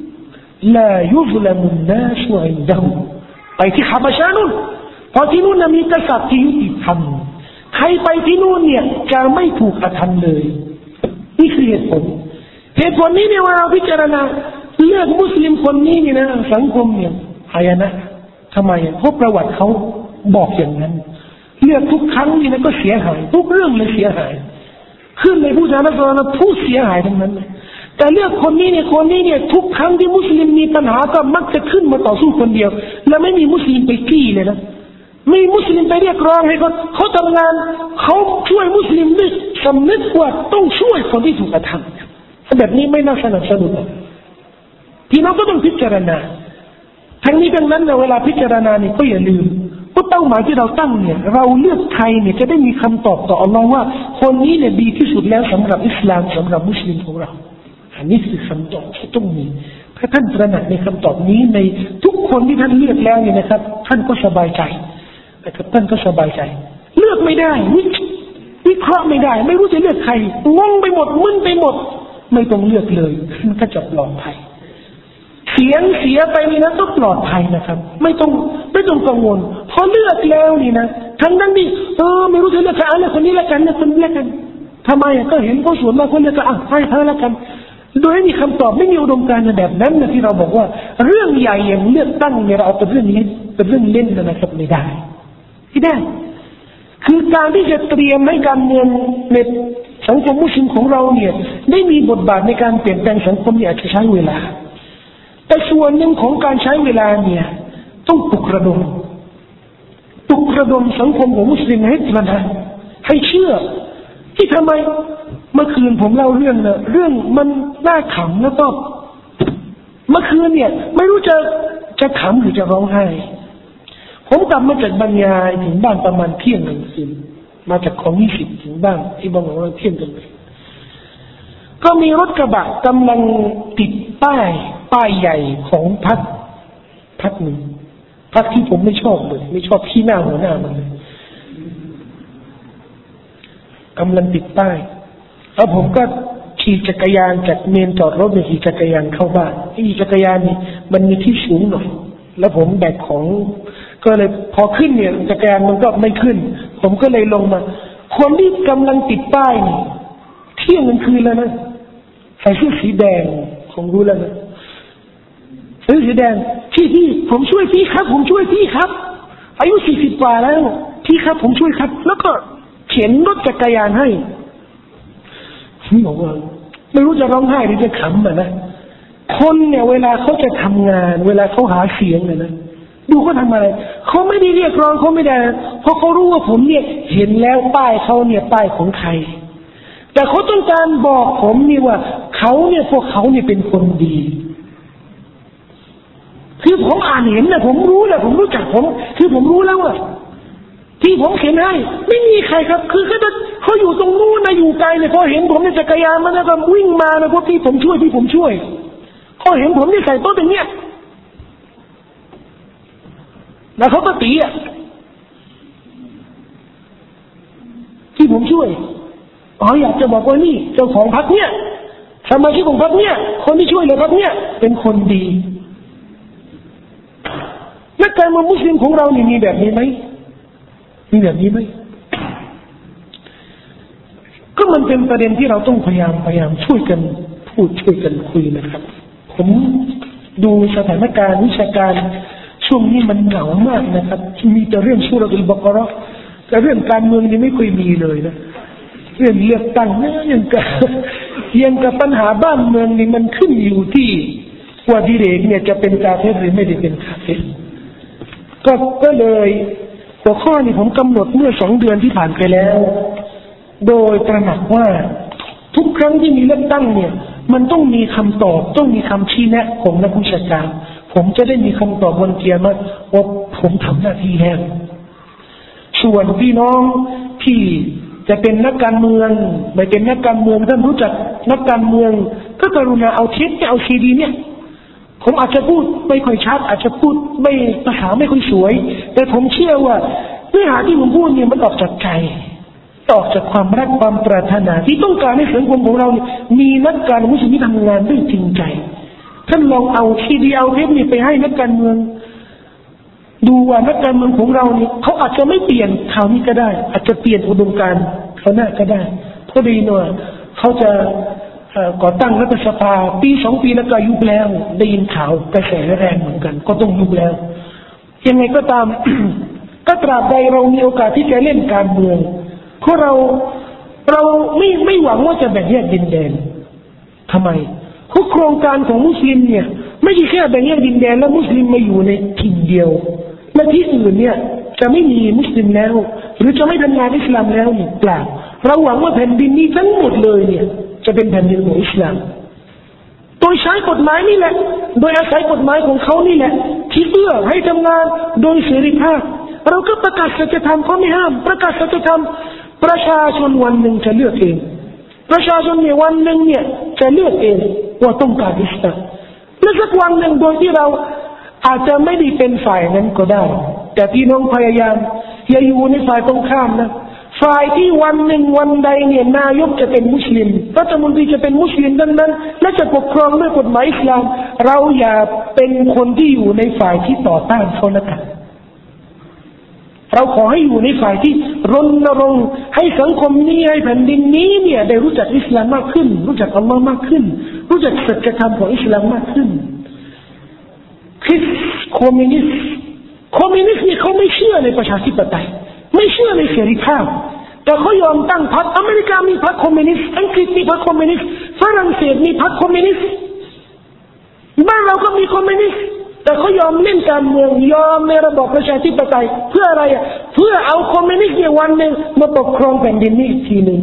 لا يظلم الناس عنده ไปที่ฮับชะนู่นเพราะที่นู่นมีกษัตริย์ที่ยุติธรรมใครไปที่นู่นเนี่ยจะไม่ถูกกระทำเลยนี่คือเหตุผลเหตุผลนี้เนี่ยว่าเราพิจารณาเลือกมุสลิมคนนี้นี่นะสังคมเนี่ยหายนะทำไมเพราะประวัติเขาบอกอย่างนั้นเลือกทุกครั้งนี่นะก็เสียหายทุกเรื่องเลยเสียหายขึ้นในผู้ชนะตัวนั้นผู้เสียหายทั้งนั้นแต่เลือกคนนี้เนี่ยคนนี้เนี่ยทุกครั้งที่มุสลิมมีปัญหาก็มักจะขึ้นมาต่อสู้คนเดียวและไม่มีมุสลิมไปกี้เลยนะไม่มุสลิมไปเรียกร้องให้เขาเขาทำงานเขาช่วยมุสลิมด้วยสำนึกว่าต้องช่วยคนที่ถูกกระทำแบบนี้ไม่น่าสนับสนุนพี่น้องก็ต้องพิจารณาทั้งนี้ทั้งนั้นเวลาพิจารณาเนี่ยก็อย่าลืมว่าเป้าหมายที่เราตั้งเนี่ยเราเลือกใครเนี่ยจะได้มีคำตอบต่ออัลลอฮ์ว่าคนนี้เนี่ยดีที่สุดแล้วสำหรับอิสลามสำหรับมุสลิมของเราอันนี้คือคำตอบที่ต้องมีถ้าท่านตระหนักในคำตอบนี้ในทุกคนที่ท่านเลือกแล้วเนี่ยนะครับท่านก็สบายใจนะครับท่านก็สบายใจเลือกไม่ได้วิเคราะห์ไม่ได้ไม่รู้จะเลือกใครงงไปหมดมึนไปหมดไม่ต้องเลือกเลยมันก็จะปลอดภัยเสียงเสียไปนี่นะต้องปลอดภัยนะครับไม่ต้องไม่ต้องกังวลพอเลือกแล้วนี่นะทั้งนั้นดิเออไม่รู้จะเลือกใครอะไรคนนี้ละกันนะคนนี้ละกันทำไมก็เห็นเขาสวนมาคนเลือกก็อ่ะให้เธอละกันโดยไม่มีคำตอบไม่มีอุดมการณ์แบบนั้นนะที่เราบอกว่าเรื่องใหญ่อย่างเลือกตั้งเนี่ยเราเอาเป็นเรื่องเล่นเป็นเรื่องเล่นนะครับไม่ได้ไม่ได้คือการที่จะเตรียมให้การเมืองในสังคมมุสลิมของเราเนี่ยได้มีบทบาทในการเปลี่ยนแปลงสังคมเนี่ยอาจจะใช้เวลาแต่ส่วนหนึ่งของการใช้เวลาเนี่ยต้องปลุกระดมปลุกระดมสังคมของมุสลิมให้ตระหนักให้เชื่อที่ทำไมเมื่อคืนผมเล่าเรื่องเนี่ยเรื่องมันน่าขำแล้วก็เมื่อคืนเนี่ยไม่รู้จะจะขำหรือจะร้องไห้ผมกลับมาจากบรรยายถึงบ้านประมาณเที่ยงคืนมาจากของยี่สิบถึงบ้านที่บางวันเที่ยงกันเลยก็มีรถกระบะกำลังติดป้ายป้ายใหญ่ของพรรคพรรคหนึ่งพรรคที่ผมไม่ชอบเลยไม่ชอบที่หน้าหัวหน้ามันเลยกำลังติดป้ายแล้วผมก็ขี่จักรยานจากเมนจอดรถไปขี่จักรยานเข้าบ้านขี่จักรยานนี่มันมีที่สูงหน่อยแล้วผมแบกของก็เลยพอขึ้นเนี่ยจักรยานมันก็ไม่ขึ้นผมก็เลยลงมาคนที่กำลังติดป้ายนี่เที่ยงกลางคืนแล้วนะใส่เสื้อสีแดงผมรู้แล้วนะเสื้อสีแดงพี่พี่ผมช่วยพี่ครับผมช่วยพี่ครับอายุสี่สิบกว่าแล้วพี่ครับผมช่วยครับแล้วก็เข็นรถจักรยานให้ผมบอกว่าไม่รู้จะร้องไห้หรือจะขำอ่ะนะคนเนี่ยเวลาเขาจะทำงานเวลาเขาหาเสียงเนี่ยนะดูเขาทำอะไรเขาไม่ได้เรียกร้องเขาไม่ได้เพราะเขารู้ว่าผมเนี่ยเห็นแล้วป้ายเขาเนี่ยป้ายของใครแต่เขาต้องการบอกผมนี่ว่าเขาเนี่ยพวกเขาเนี่ยเป็นคนดีคือผมอ่านเห็นนะผมรู้แหละผมรู้จักผมคือผมรู้แล้วว่าที่ผมเขียนให้ไม่มีใครครับคือเขาจะเขาอยู่ตรงนู้นนะอยู่ไกลเนี่ยพอเห็นผมในจักรยานมันก็วิ่งมานะพวกที่ผมช่วยที่ผมช่วยเขาเห็นผมนี่ใส่โต๊ะอย่างเนี้ยแล้วเขาก็ตีอ่ะที่ผมช่วยอ๋ออยากจะบอกว่านี่เจ้าของพรรคเนี่ยสมาชิกของพรรคเนี่ยคนที่ช่วยเหลือพรรคเนี่ยเป็นคนดีนักการเมืองมุสลิมของเรานี่มีแบบนี้ไหมมีแบบนี้ไหมก็มันเป็นประเด็นที่เราต้องพยายามพยายามช่วยกันพูดช่วยกันคุยนะครับผมดูสถานการณ์วิชาการช่วงนี้มันเหงามากนะครับมีแต่เรื่องซูเราะห์อัลบะเกาะเราะห์แต่เรื่องการเมืองนี่ไม่ค่อยมีเลยนะเรื่องเลือกตั้งเนี่ยยังกับยังกับปัญหาบ้านเมืองนี่มันขึ้นอยู่ที่ว่าดิเรกเนี่ยจะเป็นกาเฟรหรือไม่ได้เป็นกาเฟรก็ก็เลยหัวข้อนี้ผมกำหนดเมื่อสองเดือนที่ผ่านไปแล้วโดยตระหนักว่าทุกครั้งที่มีเลือกตั้งเนี่ยมันต้องมีคำตอบต้องมีคำชี้แนะของนักวิชาการผมจะได้มีคำตอบวันเกียรติว่าผมทำหน้าที่แล้วส่วนพี่น้องที่จะเป็นนักการเมืองไม่เป็นนักการเมืองท่านรู้จักนักการเมืองก็กรุณาเอาเทปเอาซีดีเนี่ยผมอาจจะพูดไม่ค่อยชัดอาจจะพูดไม่ภาษาไม่ค่อยสวยแต่ผมเชื่อว่าเนื้อหาที่ผมพูดเนี่ยมันออกจากใจออกจากความรักความปรารถนาที่ต้องการให้สังคมของเราเนี่ยมีนักการมุสลิมที่ทำงานด้วยจริงใจท่านลองเอาซีดีเอาเทปนี่ไปให้นักการเมืองดูว่านักการเมืองของเราเนี่ยเขาอาจจะไม่เปลี่ยนคราวนี้ก็ได้อาจจะเปลี่ยนอุดมการณ์เขาหน้าก็ได้พอดีหน่อยเขาจะก่อตั้งรัฐสภาปีสองปีแล้วก็ยุบแล้วได้ยินข่าวกระแสแรงเหมือนกันก็ต้องยุบแล้วยังไงก็ตาม ก็ตราบใดเรามีโอกาสที่จะเล่นการเมืองเพราะเราเราไม่ไม่หวังว่าจะแบ่งแยกดินแดนทำไมทุกโครงการของมุสลิมเนี่ยไม่ใช่แค่แบ่งแยกดินแดนแล้วมุสลิมมาอยู่ในถิ่นเดียวและที่อื่นเนี่ยจะไม่มีมุสลิมแล้วหรือจะไม่ทำงานอิสลามแล้วนี่เปล่าเราหวังว่าแผ่นดินนี้ทั้งหมดเลยเนี่ยจะเป็นแผ่นดินของอิสลามโดยใช้กฎหมายนี่แหละโดยอาศัยกฎหมายของเขานี่แหละที่เอื้อให้ทำงานโดยเสรีภาพเราก็ประกาศสัจธรรมเขาไม่ห้ามประกาศสัจธรรมประชาชนวันหนึ่งจะเลือกเองประชาชนเนี่ยวันหนึ่งเนี่ยจะเลือกเองว่าต้องการอิสลามและสักวันหนึ่งโดยที่เราอาจจะไม่ได้เป็นฝ่ายนั้นก็ได้แต่พี่น้องพยายามอย่าอยู่ในฝ่ายตรงข้ามนะฝ่ายที่วันหนึ่งวันใดเนี่ยนายกจะเป็นมุสลิมรัฐมนตรีจะเป็นมุสลิมดังนั้นและจะปกครองด้วยกฎหมายอิสลามเราอย่าเป็นคนที่อยู่ในฝ่ายที่ต่อต้านเขาละกันเราขอให้อยู่ในฝ่ายที่รณรงค์ให้สังคมนี้ให้แผ่นดินนี้เนี่ยได้รู้จักอิสลามมากขึ้นรู้จักอัลลอฮ์มากขึ้นรู้จักสัจธรรมของอิสลามมากขึ้นคริสคอมมิวนิสต์คอมมิวนิสต์นี่เขาไม่เชื่อในประชาธิปไตยไม่เชื่อในเสรีภาพแต่เขายอมตั้งพรรคอเมริกามีพรรคคอมมิวนิสต์อังกฤษมีพรรคคอมมิวนิสต์ฝรั่งเศสมีพรรคคอมมิวนิสต์บ้านเราก็มีคอมมิวนิสต์แต่เขายอมเล่นการเมืองยอมในระบบประชาธิปไตยเพื่ออะไรอ่ะเพื่อเอาคอมมิวนิสต์ในวันหนึ่งมาปกครองแผ่นดินนี้อีกทีหนึ่ง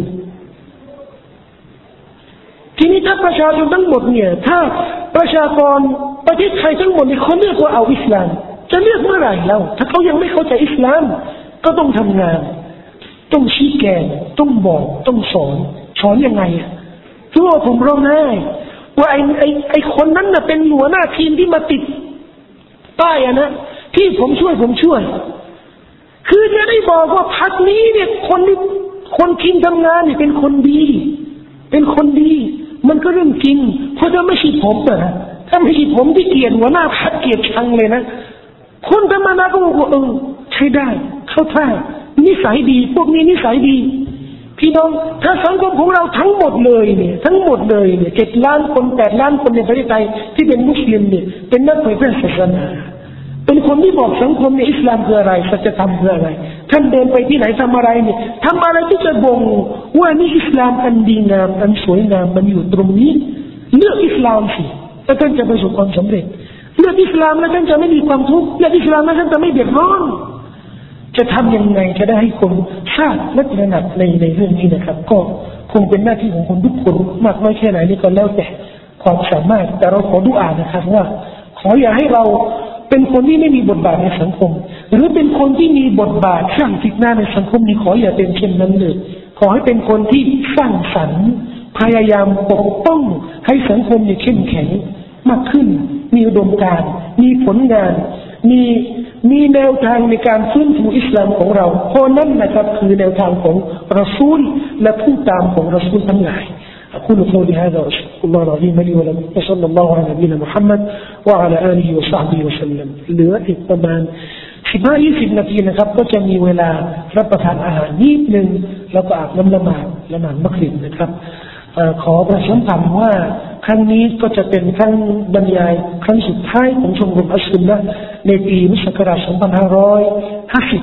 ทีนี้ถ้าประชาชนทั้งหมดเนี่ยถ้าประชากรประเทศไทยทั้งหมดเนี่ยเขาเลือกว่าเอาอิสลามจะเลือกเมื่อไหร่แล้วถ้าเขายังไม่เข้าใจอิสลามก็ต้องทำงานต้องชี้แจงต้องบอกต้องสอนสอนยังไงอ่ะทั่วผมร้องไห้ว่าไอ้ไอ้ไอ้คนนั้นน่ะเป็นหัวหน้าทีมที่มาติดป้ายอะนะที่ผมช่วยผมช่วยคือจะได้บอกว่าพรรคนี้เนี่ยคนที่คนทีมทำงานเนี่ยเป็นคนดีเป็นคนดีมันก็เรื่องจริงเพราะถ้าไม่ใช่ผมอะถ้าไม่ใช่ผมที่เกลียดหัวหน้าพรรคเกลียดชังเลยนะคนธรรมดาก็บอกว่าเออใช้ได้เข้าท่านิสัยดีพวกนี้นิสัยดีพี่น้องถ้าสังคมของเราทั้งหมดเลยเนี่ยทั้งหมดเลยเนี่ยเจ็ดล้านคนแปดล้านคนในประเทศไทยที่เป็นมุสลิมเนี่ยเป็นนักเผยแพร่ศาสนาเป็นคนที่บอกสังคมในอิสลามคืออะไรสัจธรรมคืออะไรท่านเดินไปที่ไหนทำอะไรเนี่ยทำอะไรที่จะบ่งว่านี่อิสลามอันดีงามอันสวยงามมันอยู่ตรงนี้เลือกอิสลามสิแล้วท่านจะประสบความสำเร็จเลือกอิสลามแล้วท่านจะไม่มีความทุกข์เลือกอิสลามแล้วท่านจะไม่เดือดร้อนจะทำยังไงจะได้ให้คนทราบและตระหนักในในเรื่องนี้นะครับก็คงเป็นหน้าที่ของคนทุกคนมากน้อยแค่ไหนนี่ก็แล้วแต่ความสามารถแต่เราขอดุอานะครับว่าขออย่าให้เราเป็นคนที่ไม่มีบทบาทในสังคมหรือเป็นคนที่มีบทบาทสร้างฟิตนะในสังคมนี้ขออย่าเป็นเช่นนั้นเลยขอให้เป็นคนที่สร้างสรรค์พยายามปกป้องให้สังคมเนี่ยเข้มแข็งมากขึ้นมีอุดมการณ์มีผลงานมีมีแนวทางในการฟื้นฟูอิสลามของเราเพราะนั่นนะครับคือแนวทางของรอซูลและผู้ตามของรอซูลทั้งหลายأقول قولي هذا وأستغفر الله العظيم لي ولكم وصلى الله على نبينا محمد وعلى آله وصحبه وسلم เหลืออีกประมาณสิบห้ายี่สิบนาทีนะครับก็จะมีเวลารับประทานอาหารนิดนึงแล้วก็อาบน้ำละหมาดละหมาดมักริบนะครับขอประชาสัมพันธ์ว่าครั้งนี้ก็จะเป็นครั้งบรรยายครั้งสุดท้ายของชมรมอัสซุนนะห์ในปีพุทธศักราชสองพันห้าร้อยห้าสิบ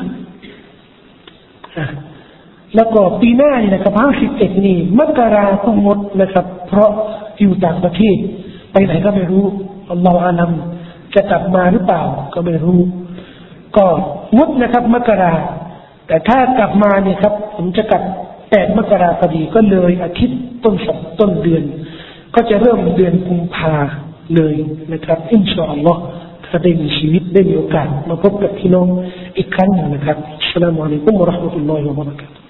แล้วก็ปีหน้านี่นะครับห้าสิบเอ็ดนี่มกราคมงดนะครับเพราะอยู่ต่างประเทศไปไหนก็ไม่รู้อัลลอฮฺอาลัมจะกลับมาหรือเปล่าก็ไม่รู้ก็งดนะครับมกราแต่ถ้ากลับมาเนี่ยครับผมจะกลับแปดมกราพอดีก็เลยอาทิตย์ต้นสัปต้นเดือนก็จะเริ่มเดือนกุมภาเลยนะครับอินชาอัลลอฮฺถ้าได้มีชีวิตได้มีโอกาสมาพบกับพี่น้องอีกครั้งหนึ่งนะครับอัสสลามุอะลัยกุมวะเราะห์มะตุลลอฮิวะบะเราะกาตุฮ์